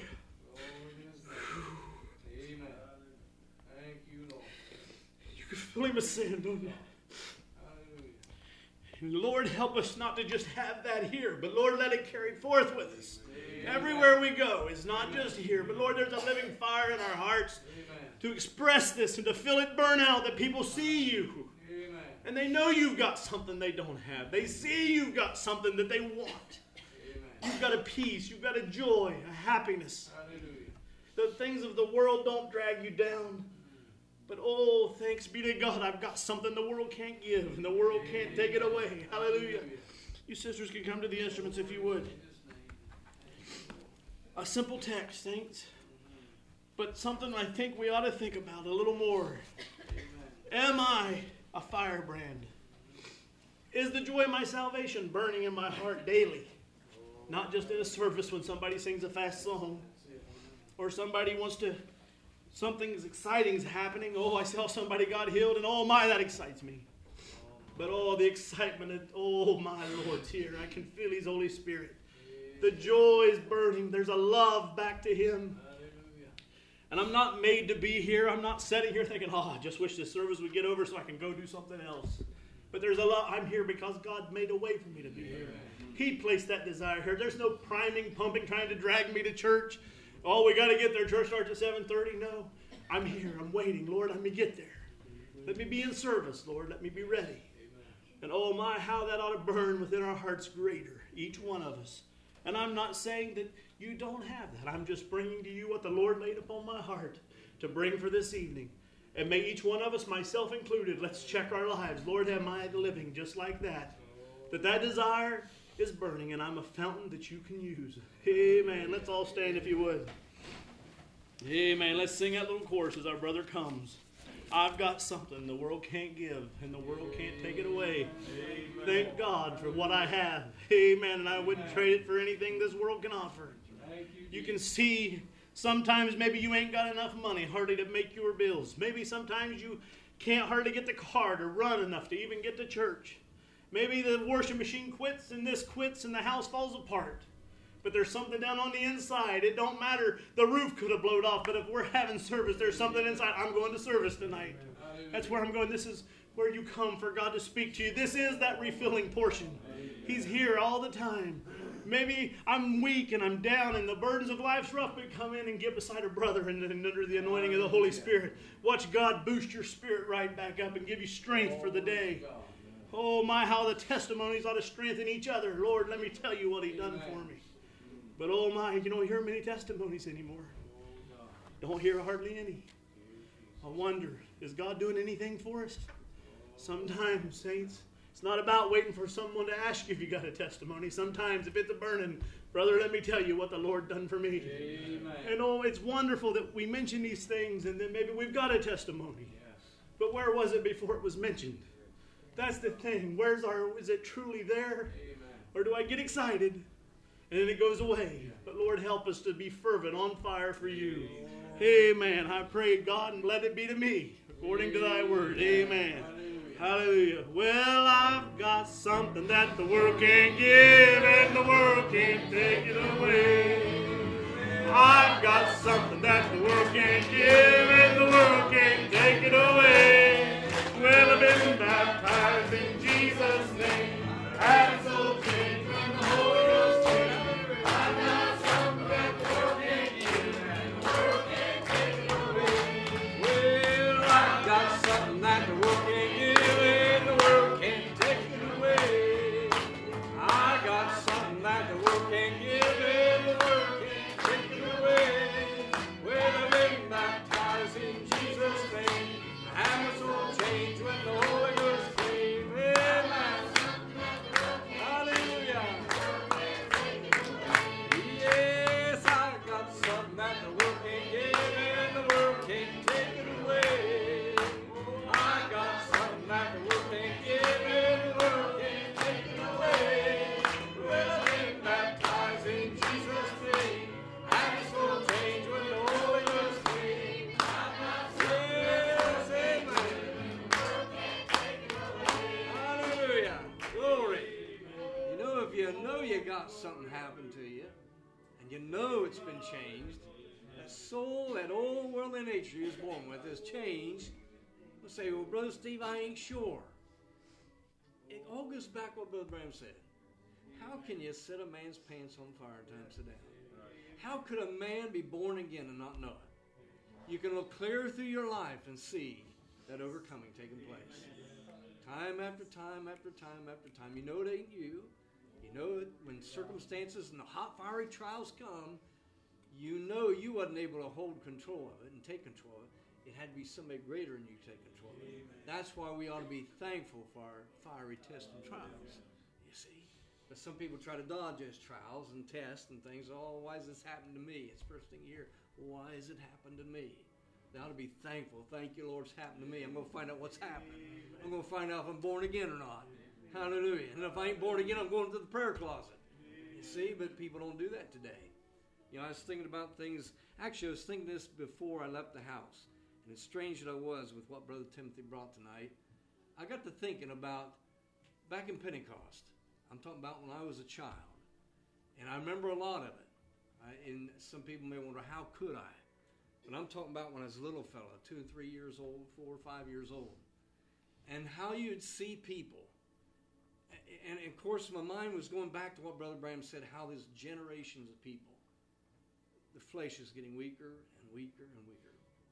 Amen. Thank you, Lord. You can feel Him ascend, don't you? Lord, help us not to just have that here, but Lord, let it carry forth with us. Amen. Everywhere we go, it's not just here, but Lord, there's a living fire in our hearts. Amen. To express this and to feel it burn out, that people see you. Amen. And they know you've got something they don't have. They see you've got something that they want. Amen. You've got a peace, you've got a joy, a happiness. Hallelujah. The things of the world don't drag you down. But oh, thanks be to God, I've got something the world can't give, and the world can't take it away. Hallelujah. You sisters can come to the instruments if you would. A simple text, saints. But something I think we ought to think about a little more. Am I a firebrand? Is the joy of my salvation burning in my heart daily? Not just in a service when somebody sings a fast song. Or somebody wants to... Something exciting is happening. Oh, I saw somebody got healed, and oh my, that excites me. But oh, the excitement, oh my Lord's here. I can feel His Holy Spirit. The joy is burning. There's a love back to Him. And I'm not made to be here. I'm not sitting here thinking, oh, I just wish this service would get over so I can go do something else. But there's a lot. I'm here because God made a way for me to be here. He placed that desire here. There's no priming, pumping, trying to drag me to church. Oh, we got to get there. Church starts at 7:30. No, I'm here. I'm waiting. Lord, let me get there. Let me be in service, Lord. Let me be ready. And oh my, how that ought to burn within our hearts greater, each one of us. And I'm not saying that you don't have that. I'm just bringing to you what the Lord laid upon my heart to bring for this evening. And may each one of us, myself included, let's check our lives. Lord, am I living just like that? That desire is burning, and I'm a fountain that you can use. Amen. Let's all stand if you would. Amen. Let's sing that little chorus as our brother comes. I've got something the world can't give, and the world can't take it away. Amen. Thank God for what I have. Amen. And I wouldn't trade it for anything this world can offer. You can see sometimes maybe you ain't got enough money hardly to make your bills. Maybe sometimes you can't hardly get the car to run enough to even get to church. Maybe the washing machine quits and this quits and the house falls apart. But there's something down on the inside. It don't matter. The roof could have blown off, but if we're having service, there's something inside. I'm going to service tonight. That's where I'm going. This is where you come for God to speak to you. This is that refilling portion. He's here all the time. Maybe I'm weak and I'm down and the burdens of life's rough, but come in and get beside a brother and under the anointing of the Holy Spirit. Watch God boost your spirit right back up and give you strength for the day. Oh my, how the testimonies ought to strengthen each other. Lord, let me tell you what He done for me. But oh my, you don't hear many testimonies anymore. Don't hear hardly any. I wonder, is God doing anything for us? Sometimes, saints, it's not about waiting for someone to ask you if you got a testimony. Sometimes, if it's a burning, brother, let me tell you what the Lord done for me. Amen. And oh, it's wonderful that we mention these things and then maybe we've got a testimony. Yes. But where was it before it was mentioned? That's the thing. Is it truly there? Amen. Or do I get excited and then it goes away? But Lord, help us to be fervent, on fire for you. Amen. I pray, God, and let it be to me according to thy word. Amen. Hallelujah. Well, I've got something that the world can't give and the world can't take it away. I've got something that the world can't give and the world can't take it away. Well, I've been baptized in Jesus' name, and so changed from the Holy Ghost. I've got something that the world can't if you know you got something happen to you, and you know it's been changed, that soul, that old worldly nature you was born with is changed, you'll say, well, Brother Steve, I ain't sure. It all goes back to what Brother Branham said. How can you set a man's pants on fire times a day? How could a man be born again and not know it? You can look clear through your life and see that overcoming taking place. Time after time after time after time. You know it ain't you. You know it when circumstances and the hot fiery trials come, you know you wasn't able to hold control of it and take control of it. It had to be somebody greater than you to take control of it. That's why we ought to be thankful for our fiery tests and trials. You see? But some people try to dodge those trials and tests and things. Oh, why has this happened to me? It's the first thing you hear. Why has it happened to me? They ought to be thankful. Thank you, Lord, it's happened to me. I'm going to find out what's happened. I'm going to find out if I'm born again or not. Hallelujah. And if I ain't born again, I'm going to the prayer closet. You see, but people don't do that today. You know, I was thinking about things. Actually, I was thinking this before I left the house. And it's strange that I was with what Brother Timothy brought tonight. I got to thinking about back in Pentecost. I'm talking about when I was a child. And I remember a lot of it. And some people may wonder, how could I? But I'm talking about when I was a little fella, 2 and 3 years old, 4 or 5 years old. And how you'd see people. And of course, my mind was going back to what Brother Branham said, how there's generations of people. The flesh is getting weaker and weaker and weaker.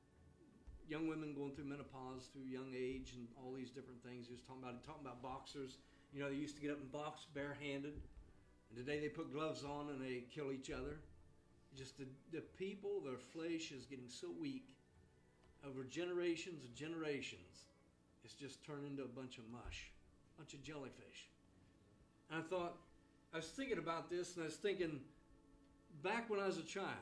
Young women going through menopause, through young age, and all these different things. He was talking about boxers. You know, they used to get up and box barehanded. And today they put gloves on and they kill each other. Just the people, their flesh is getting so weak. Over generations and generations, it's just turned into a bunch of mush, a bunch of jellyfish. And I was thinking about this, and I was thinking back when I was a child,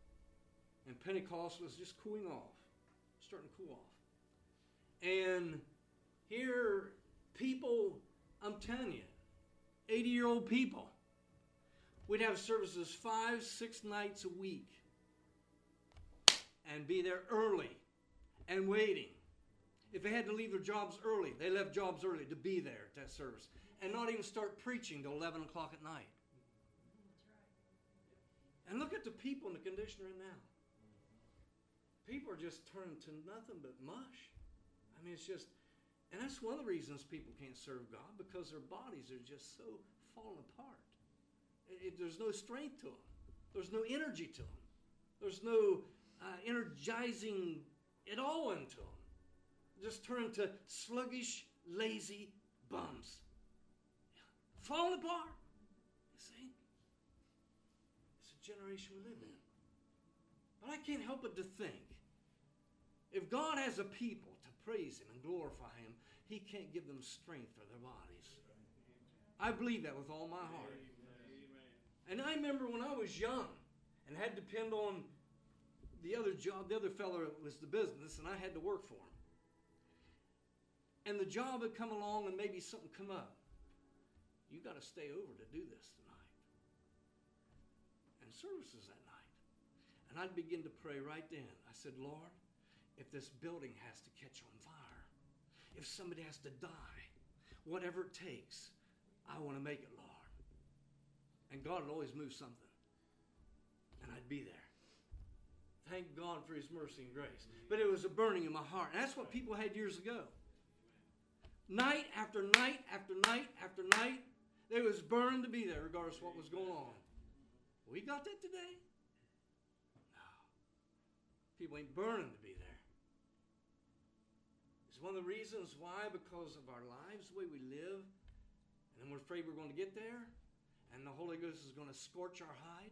and Pentecost was just cooling off, starting to cool off. And here, people, I'm telling you, 80-year-old people, we'd have services 5-6 nights a week and be there early and waiting. If they had to leave their jobs early, they left jobs early to be there at that service and not even start preaching till 11 o'clock at night. That's right. And look at the people in the condition right now. People are just turning to nothing but mush. I mean, it's just, and that's one of the reasons people can't serve God, because their bodies are just so falling apart. There's no strength to them. There's no energy to them. There's no energizing it all into them. Just turn to sluggish, lazy bums. Falling apart. You see? It's a generation we live in. But I can't help but to think, if God has a people to praise Him and glorify Him, He can't give them strength for their bodies. I believe that with all my heart. And I remember when I was young and had to depend on the other job, the other fellow was the business, and I had to work for him. And the job had come along and maybe something come up. You got to stay over to do this tonight. And services that night. And I'd begin to pray right then. I said, Lord, if this building has to catch on fire, if somebody has to die, whatever it takes, I want to make it, Lord. And God would always move something. And I'd be there. Thank God for His mercy and grace. But it was a burning in my heart. And that's what people had years ago. Night after night after night after night, they was burning to be there regardless of what was going on. We got that today? No. People ain't burning to be there. It's one of the reasons why, because of our lives, the way we live, and then we're afraid we're going to get there, and the Holy Ghost is going to scorch our hide.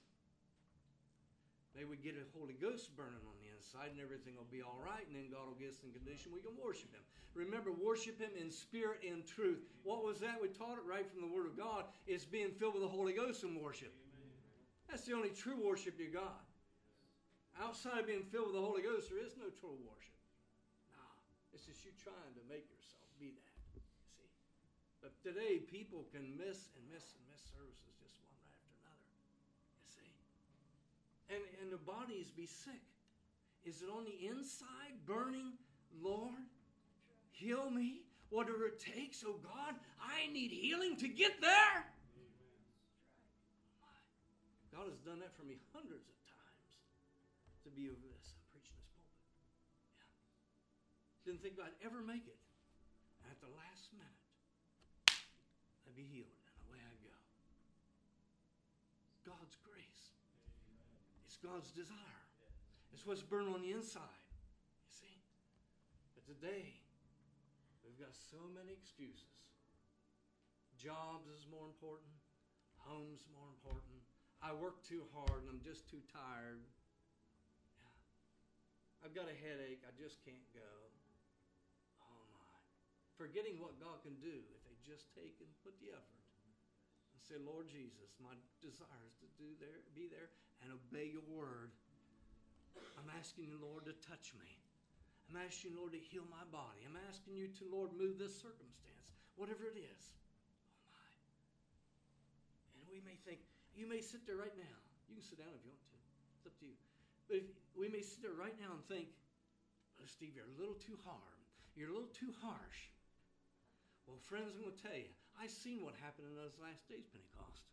Maybe we get a Holy Ghost burning on the inside and everything will be all right, and then God will get us in condition we can worship Him. Remember, worship Him in spirit and truth. What was that? We taught it right from the Word of God. It's being filled with the Holy Ghost in worship. That's the only true worship you got. Outside of being filled with the Holy Ghost, there is no true worship. No, it's just you trying to make yourself be that. See? But today, people can miss and miss and miss services just one right after another. You see? And their bodies be sick. Is it on the inside burning? Lord, heal me. Whatever it takes. Oh God, I need healing to get there. done that for me hundreds of times to be over this, preaching this pulpit. Yeah. Didn't think I'd ever make it. And at the last minute, I'd be healed, and away I go. God's grace. It's God's desire. It's what's burning on the inside. You see? But today, we've got so many excuses. Jobs is more important. Home's more important. I work too hard and I'm just too tired. Yeah. I've got a headache. I just can't go. Oh my. Forgetting what God can do if they just take and put the effort. And say, Lord Jesus, my desire is to be there and obey your word. I'm asking you, Lord, to touch me. I'm asking you, Lord, to heal my body. I'm asking you to, Lord, move this circumstance, whatever it is. Oh my. And we may think, you may sit there right now. You can sit down if you want to. It's up to you. But we may sit there right now and think, oh, Steve, you're a little too hard. You're a little too harsh. Well, friends, I'm going to tell you, I've seen what happened in those last days, Pentecost.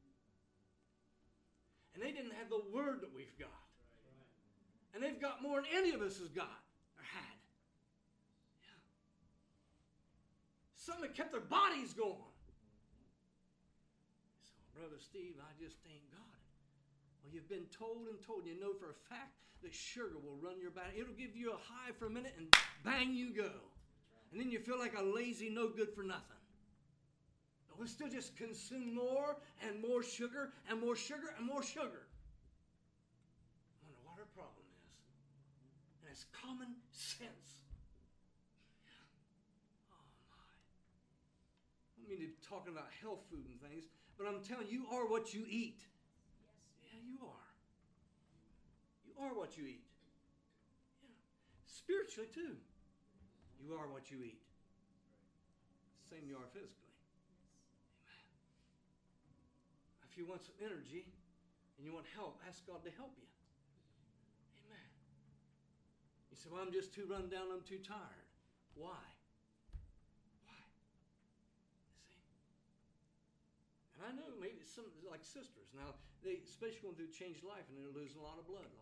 And they didn't have the word that we've got. And they've got more than any of us has got or had. Yeah. Some have kept their bodies going. So, Brother Steve, I just ain't got it. Well, you've been told and told. You know for a fact that sugar will run your body. It'll give you a high for a minute and bang, you go. And then you feel like a lazy, no good for nothing. But we'll still just consume more and more sugar and more sugar and more sugar. I wonder what our problem is. And it's common sense. Yeah. Oh my. I don't mean to be talking about health food and things, but I'm telling you, you are what you eat. Yes. Yeah, you are. You are what you eat. Yeah. Spiritually too. You are what you eat. Same you are physically. Amen. If you want some energy and you want help, ask God to help you. Amen. You say, well, I'm just too run down, I'm too tired. Why? Why? You see? And I know maybe some, like sisters, now, they especially going through changed life and they're losing a lot of blood.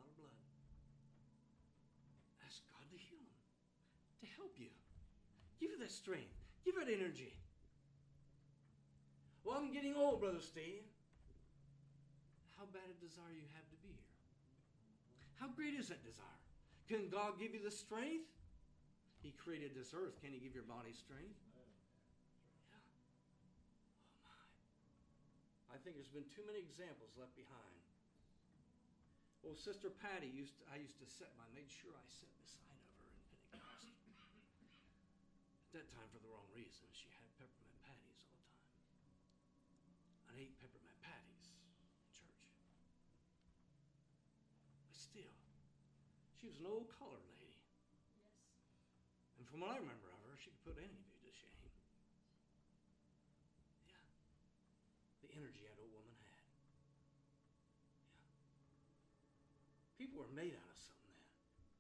Ask God to heal them. To help you. Give you that strength. Give you that energy. Well, I'm getting old, Brother Steve. How bad a desire you have to be here? How great is that desire? Can God give you the strength? He created this earth. Can He give your body strength? Yeah. Oh my. I think there's been too many examples left behind. Well, Sister Patty I used to made sure I sat beside her in Pentecost. At that time, for the wrong reason, she had peppermint patties all the time. I ate peppermint patties in church. But still, she was an old colored lady. Yes. And from what I remember of her, she could put any of you to shame. Yeah. The energy that old woman had. Yeah. People were made out of something then.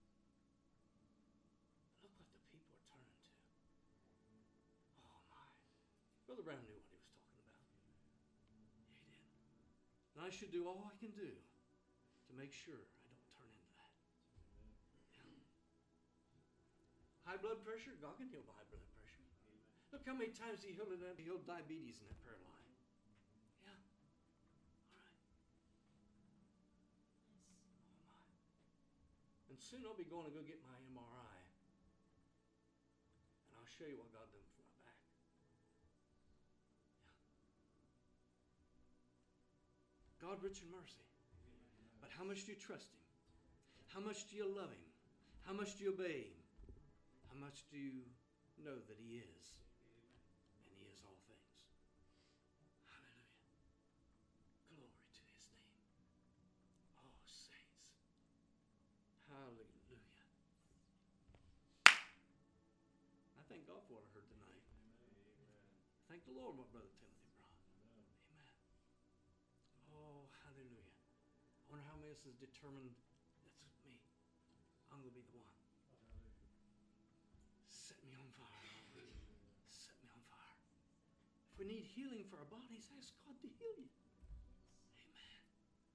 Look what the people are turning to. Oh my. Brother Brown knew what he was talking about. Yeah, he did. And I should do all I can do to make sure I don't turn into that. Yeah. High blood pressure, God can heal high blood pressure. Look how many times He healed diabetes in that prayer line. Yeah. All right. Oh my. And soon I'll be going to go get my MRI. And I'll show you what God done for my back. Yeah. God rich in mercy. But how much do you trust Him? How much do you love Him? How much do you obey Him? How much do you know that He is? And He is all things. Hallelujah. Glory to His name. Oh, saints. Hallelujah. I thank God for what I heard tonight. Thank the Lord what Brother Timothy brought. Amen. Oh, hallelujah. I wonder how many of us is determined, that's me. I'm going to be the one. Set me on fire, Lord. Set me on fire. If we need healing for our bodies, ask God to heal you. Amen.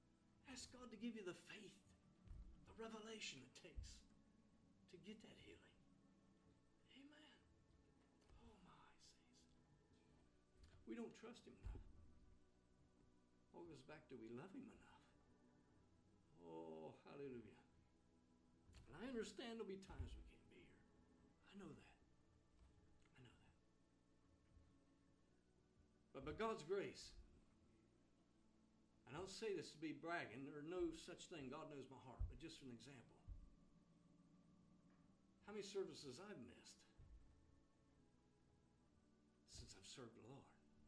Ask God to give you the faith, the revelation it takes to get that healing. Amen. Oh my, saints. We don't trust him enough. All goes back to we love him enough. Oh, hallelujah. And I understand there'll be times we can't be here. I know that. I know that. But by God's grace, and I don't say this to be bragging, there are no such thing, God knows my heart, but just for an example. How many services I've missed since I've served the Lord?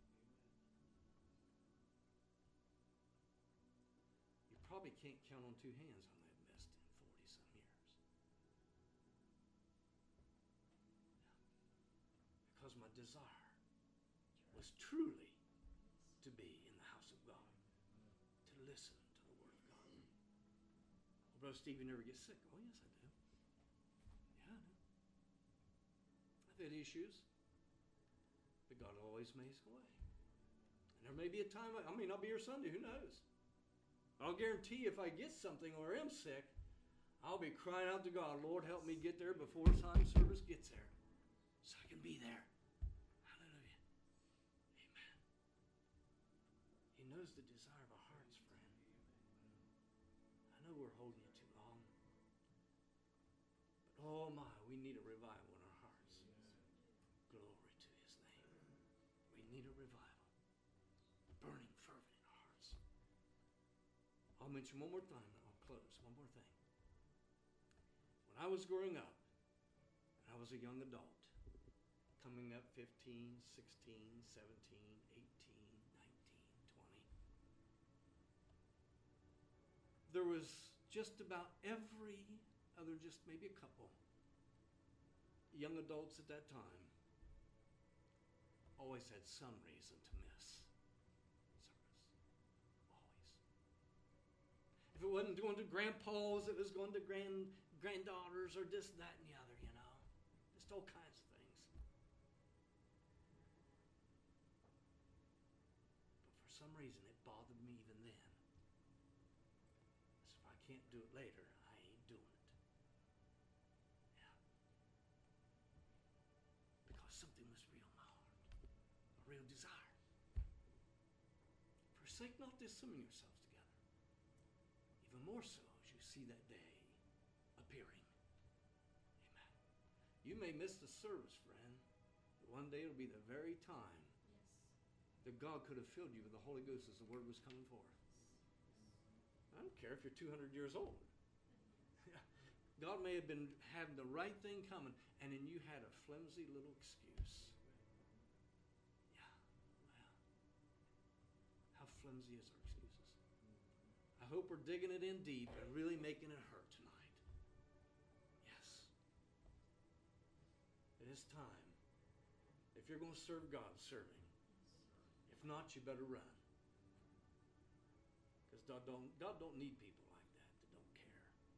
You probably can't count on two hands on that missed in 40-some years. Because my desire was truly to be in the house of God, to listen to the Word of God. Well, Brother Steve, you never get sick. Oh, yes, I do. Yeah, I do. I've had issues, but God always makes a way. And there may be a time, I may not be here Sunday, who knows? I'll guarantee you if I get something or am sick, I'll be crying out to God, Lord, help me get there before time service gets there so I can be there. Hallelujah. Amen. He knows the desire of our hearts, friend. I know we're holding you too long. But oh my, we need a revival in our hearts. Glory to his name. We need a revival. Burning fervent in our hearts. I'll mention one more time and I'll close. One more thing. When I was growing up, and I was a young adult, coming up 15, 16, 17, 18, 19, 20, there was just about every other, just maybe a couple, young adults at that time always had some reason to miss service. Always. If it wasn't going to grandpas, it was going to granddaughters or this, that, and the other, you know. Just all kinds of things. But for some reason, it bothered me even then. So if I can't do it later, I ain't doing it. Yeah. Because something was real in my heart. A real desire. Forsake not to assemble yourselves together. Even more so as you see that day appearing. Amen. You may miss the service, friend, but one day it'll be the very time that God could have filled you with the Holy Ghost as the word was coming forth. I don't care if you're 200 years old. God may have been having the right thing coming, and then you had a flimsy little excuse. Yeah, well, how flimsy is our excuses? I hope we're digging it in deep and really making it hurt tonight. Yes. It is time. If you're going to serve God, serve Him. If not, you better run. Because God don't need people like that don't care.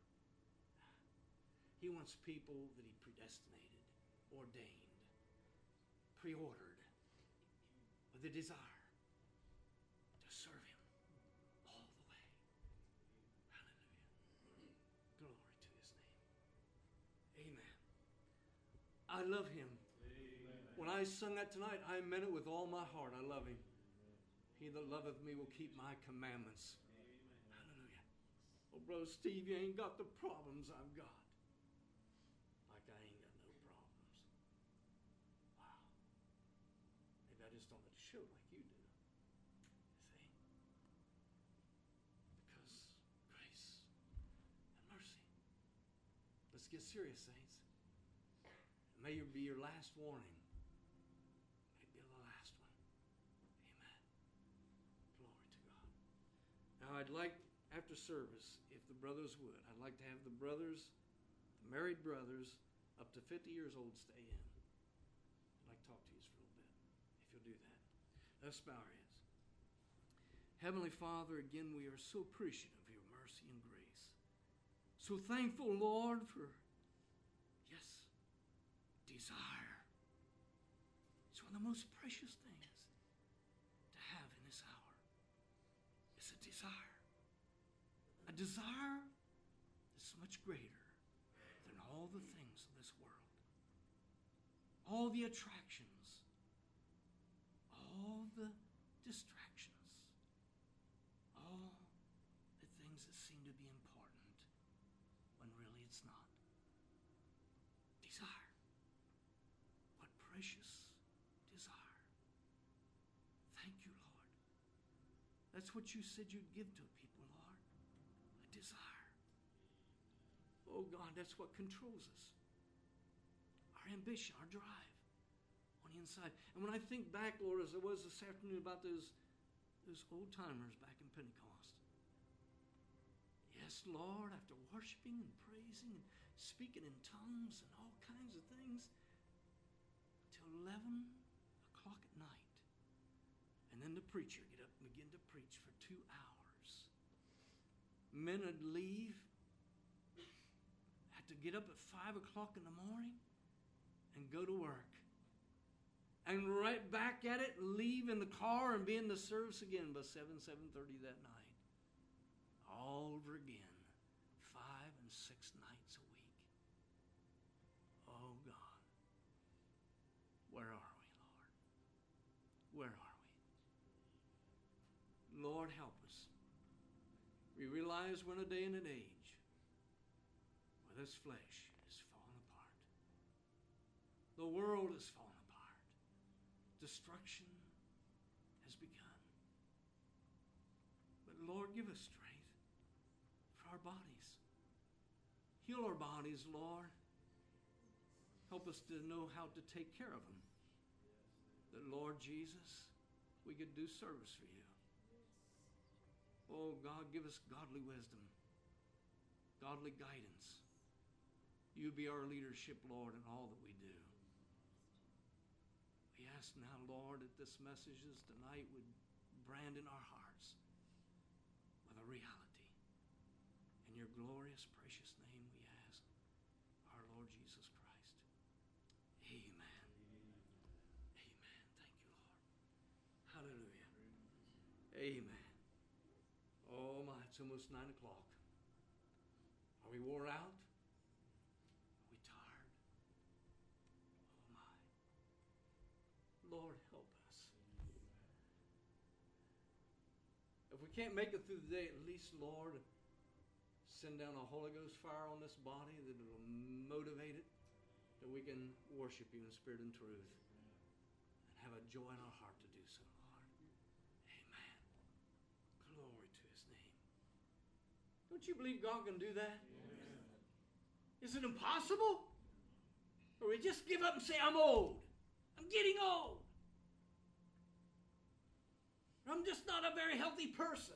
He wants people that He predestinated, ordained, pre-ordered, with a desire to serve Him all the way. Hallelujah. Glory to His name. Amen. I love Him. Amen. When I sung that tonight, I meant it with all my heart. I love Him. He that loveth me will keep my commandments. Amen. Hallelujah. Oh, Brother Steve, you ain't got the problems I've got. Like I ain't got no problems. Wow. Maybe I just don't let it show like you do. See? Because grace and mercy. Let's get serious, saints. It may be your last warning. Maybe the last one. Amen. Glory to God. Now I'd like, after service, if the brothers would, I'd like to have the brothers, the married brothers, up to 50 years old, stay in. I'd like to talk to you for a little bit, if you'll do that. Let's bow our heads. Heavenly Father, again, we are so appreciative of your mercy and grace. So thankful, Lord, for, yes, desire. It's one of the most precious things to have in this hour. It's a desire. desire that's much greater than all the things of this world. All the attractions, all the distractions, all the things that seem to be important when really it's not. Desire. What precious desire. Thank you, Lord. That's what you said you'd give to people, Lord. A desire. Oh, God, that's what controls us. Our ambition, our drive on the inside. And when I think back, Lord, as I was this afternoon about those old timers back in Pentecost. Yes, Lord, after worshiping and praising and speaking in tongues and all kinds of things till 11 o'clock at night. And then the preacher get up and begin to preach for 2 hours. Men would leave, had to get up at 5 o'clock in the morning and go to work. And right back at it, leave in the car and be in the service again by 7:30 that night. All over again, 5 and 6 nights a week. Oh God, where are we, Lord? Where are we? Lord, help us. We realize we're in a day and an age where this flesh is falling apart. The world is falling apart. Destruction has begun. But Lord, give us strength for our bodies. Heal our bodies, Lord. Help us to know how to take care of them. That, Lord Jesus, we could do service for you. Oh, God, give us godly wisdom, godly guidance. You be our leadership, Lord, in all that we do. We ask now, Lord, that this message tonight would brand in our hearts with a reality. In your glorious, precious name we ask, our Lord Jesus Christ. Amen. Amen. Thank you, Lord. Hallelujah. Amen. Oh my, it's almost 9 o'clock. Are we wore out? Are we tired? Oh my. Lord, help us. If we can't make it through the day, at least, Lord, send down a Holy Ghost fire on this body that will motivate it, that we can worship you in spirit and truth and have a joy in our heart to do so, Lord. Amen. Glory to his name. Don't you believe God can do that? Amen. Is it impossible? Or we just give up and say, I'm old. I'm getting old. I'm just not a very healthy person.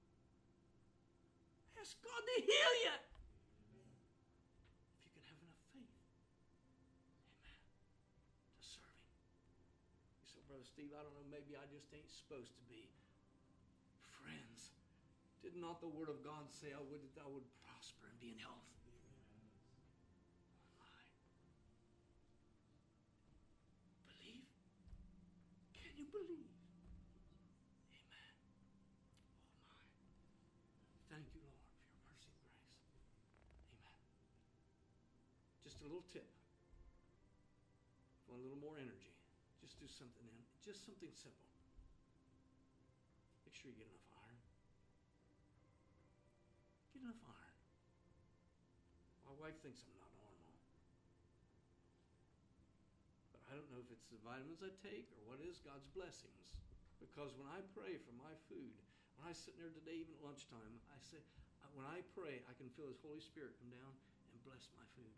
Ask God to heal you. If you can have enough faith. Amen. To serve him. You say, Brother Steve, I don't know, maybe I just ain't supposed to be. Friends, did not the Word of God say I would prosper and be in health? Believe? Can you believe? Amen. Oh my. Thank you, Lord. Just a little tip. Want a little more energy. Just do something in. Just something simple. Make sure you get enough iron. Get enough iron. My wife thinks I'm not normal. But I don't know if it's the vitamins I take or what is God's blessings. Because when I pray for my food, when I sit there today, even at lunchtime, I say, when I pray, I can feel His Holy Spirit come down and bless my food.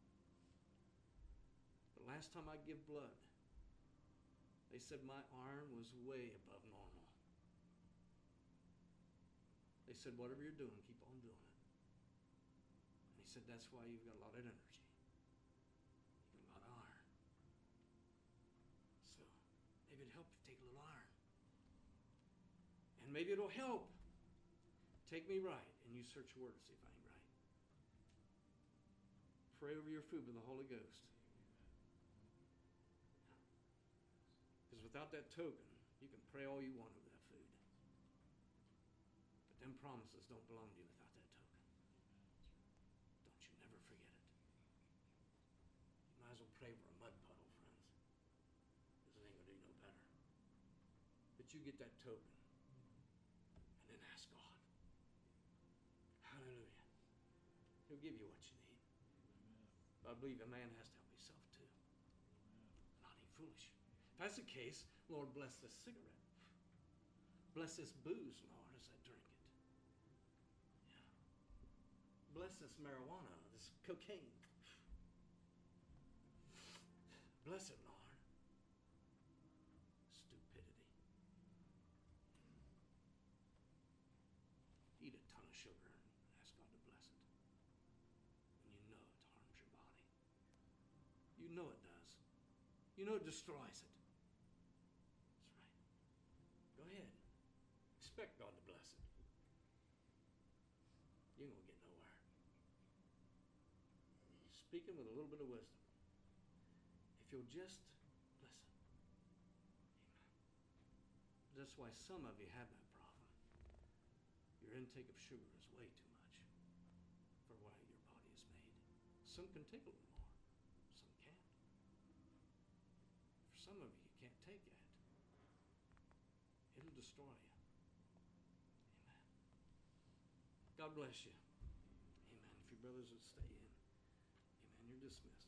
The last time I give blood, they said my iron was way above normal. They said, whatever you're doing, keep on doing it. And he said, that's why you've got a lot of energy. You've got a lot of iron. So maybe it'd help if you take a little iron. And maybe it'll help. Take me right, and you search the Word to see if I ain't right. Pray over your food with the Holy Ghost. Because without that token, you can pray all you want over that food. But them promises don't belong to you without that token. pray over a mud puddle, friends, because it ain't going to do no better. But you get that token and then ask God. Hallelujah. He'll give you what you need. But I believe a man has to help himself too. Not ain't foolish. If that's the case, Lord, bless this cigarette. Bless this booze, Lord, as I drink it. Yeah. Bless this marijuana, this cocaine. Bless it, Lord. Stupidity. Eat a ton of sugar and ask God to bless it. And you know it harms your body. You know it does. You know it destroys it. That's right. Go ahead. Expect God to bless it. You ain't going to get nowhere. Speaking with a little bit of wisdom. If you'll just listen. Amen. That's why some of you have that problem. Your intake of sugar is way too much for what your body is made. Some can take a little more. Some can't. For some of you, you can't take that. It'll destroy you. Amen. God bless you. Amen. If your brothers would stay in. Amen. You're dismissed.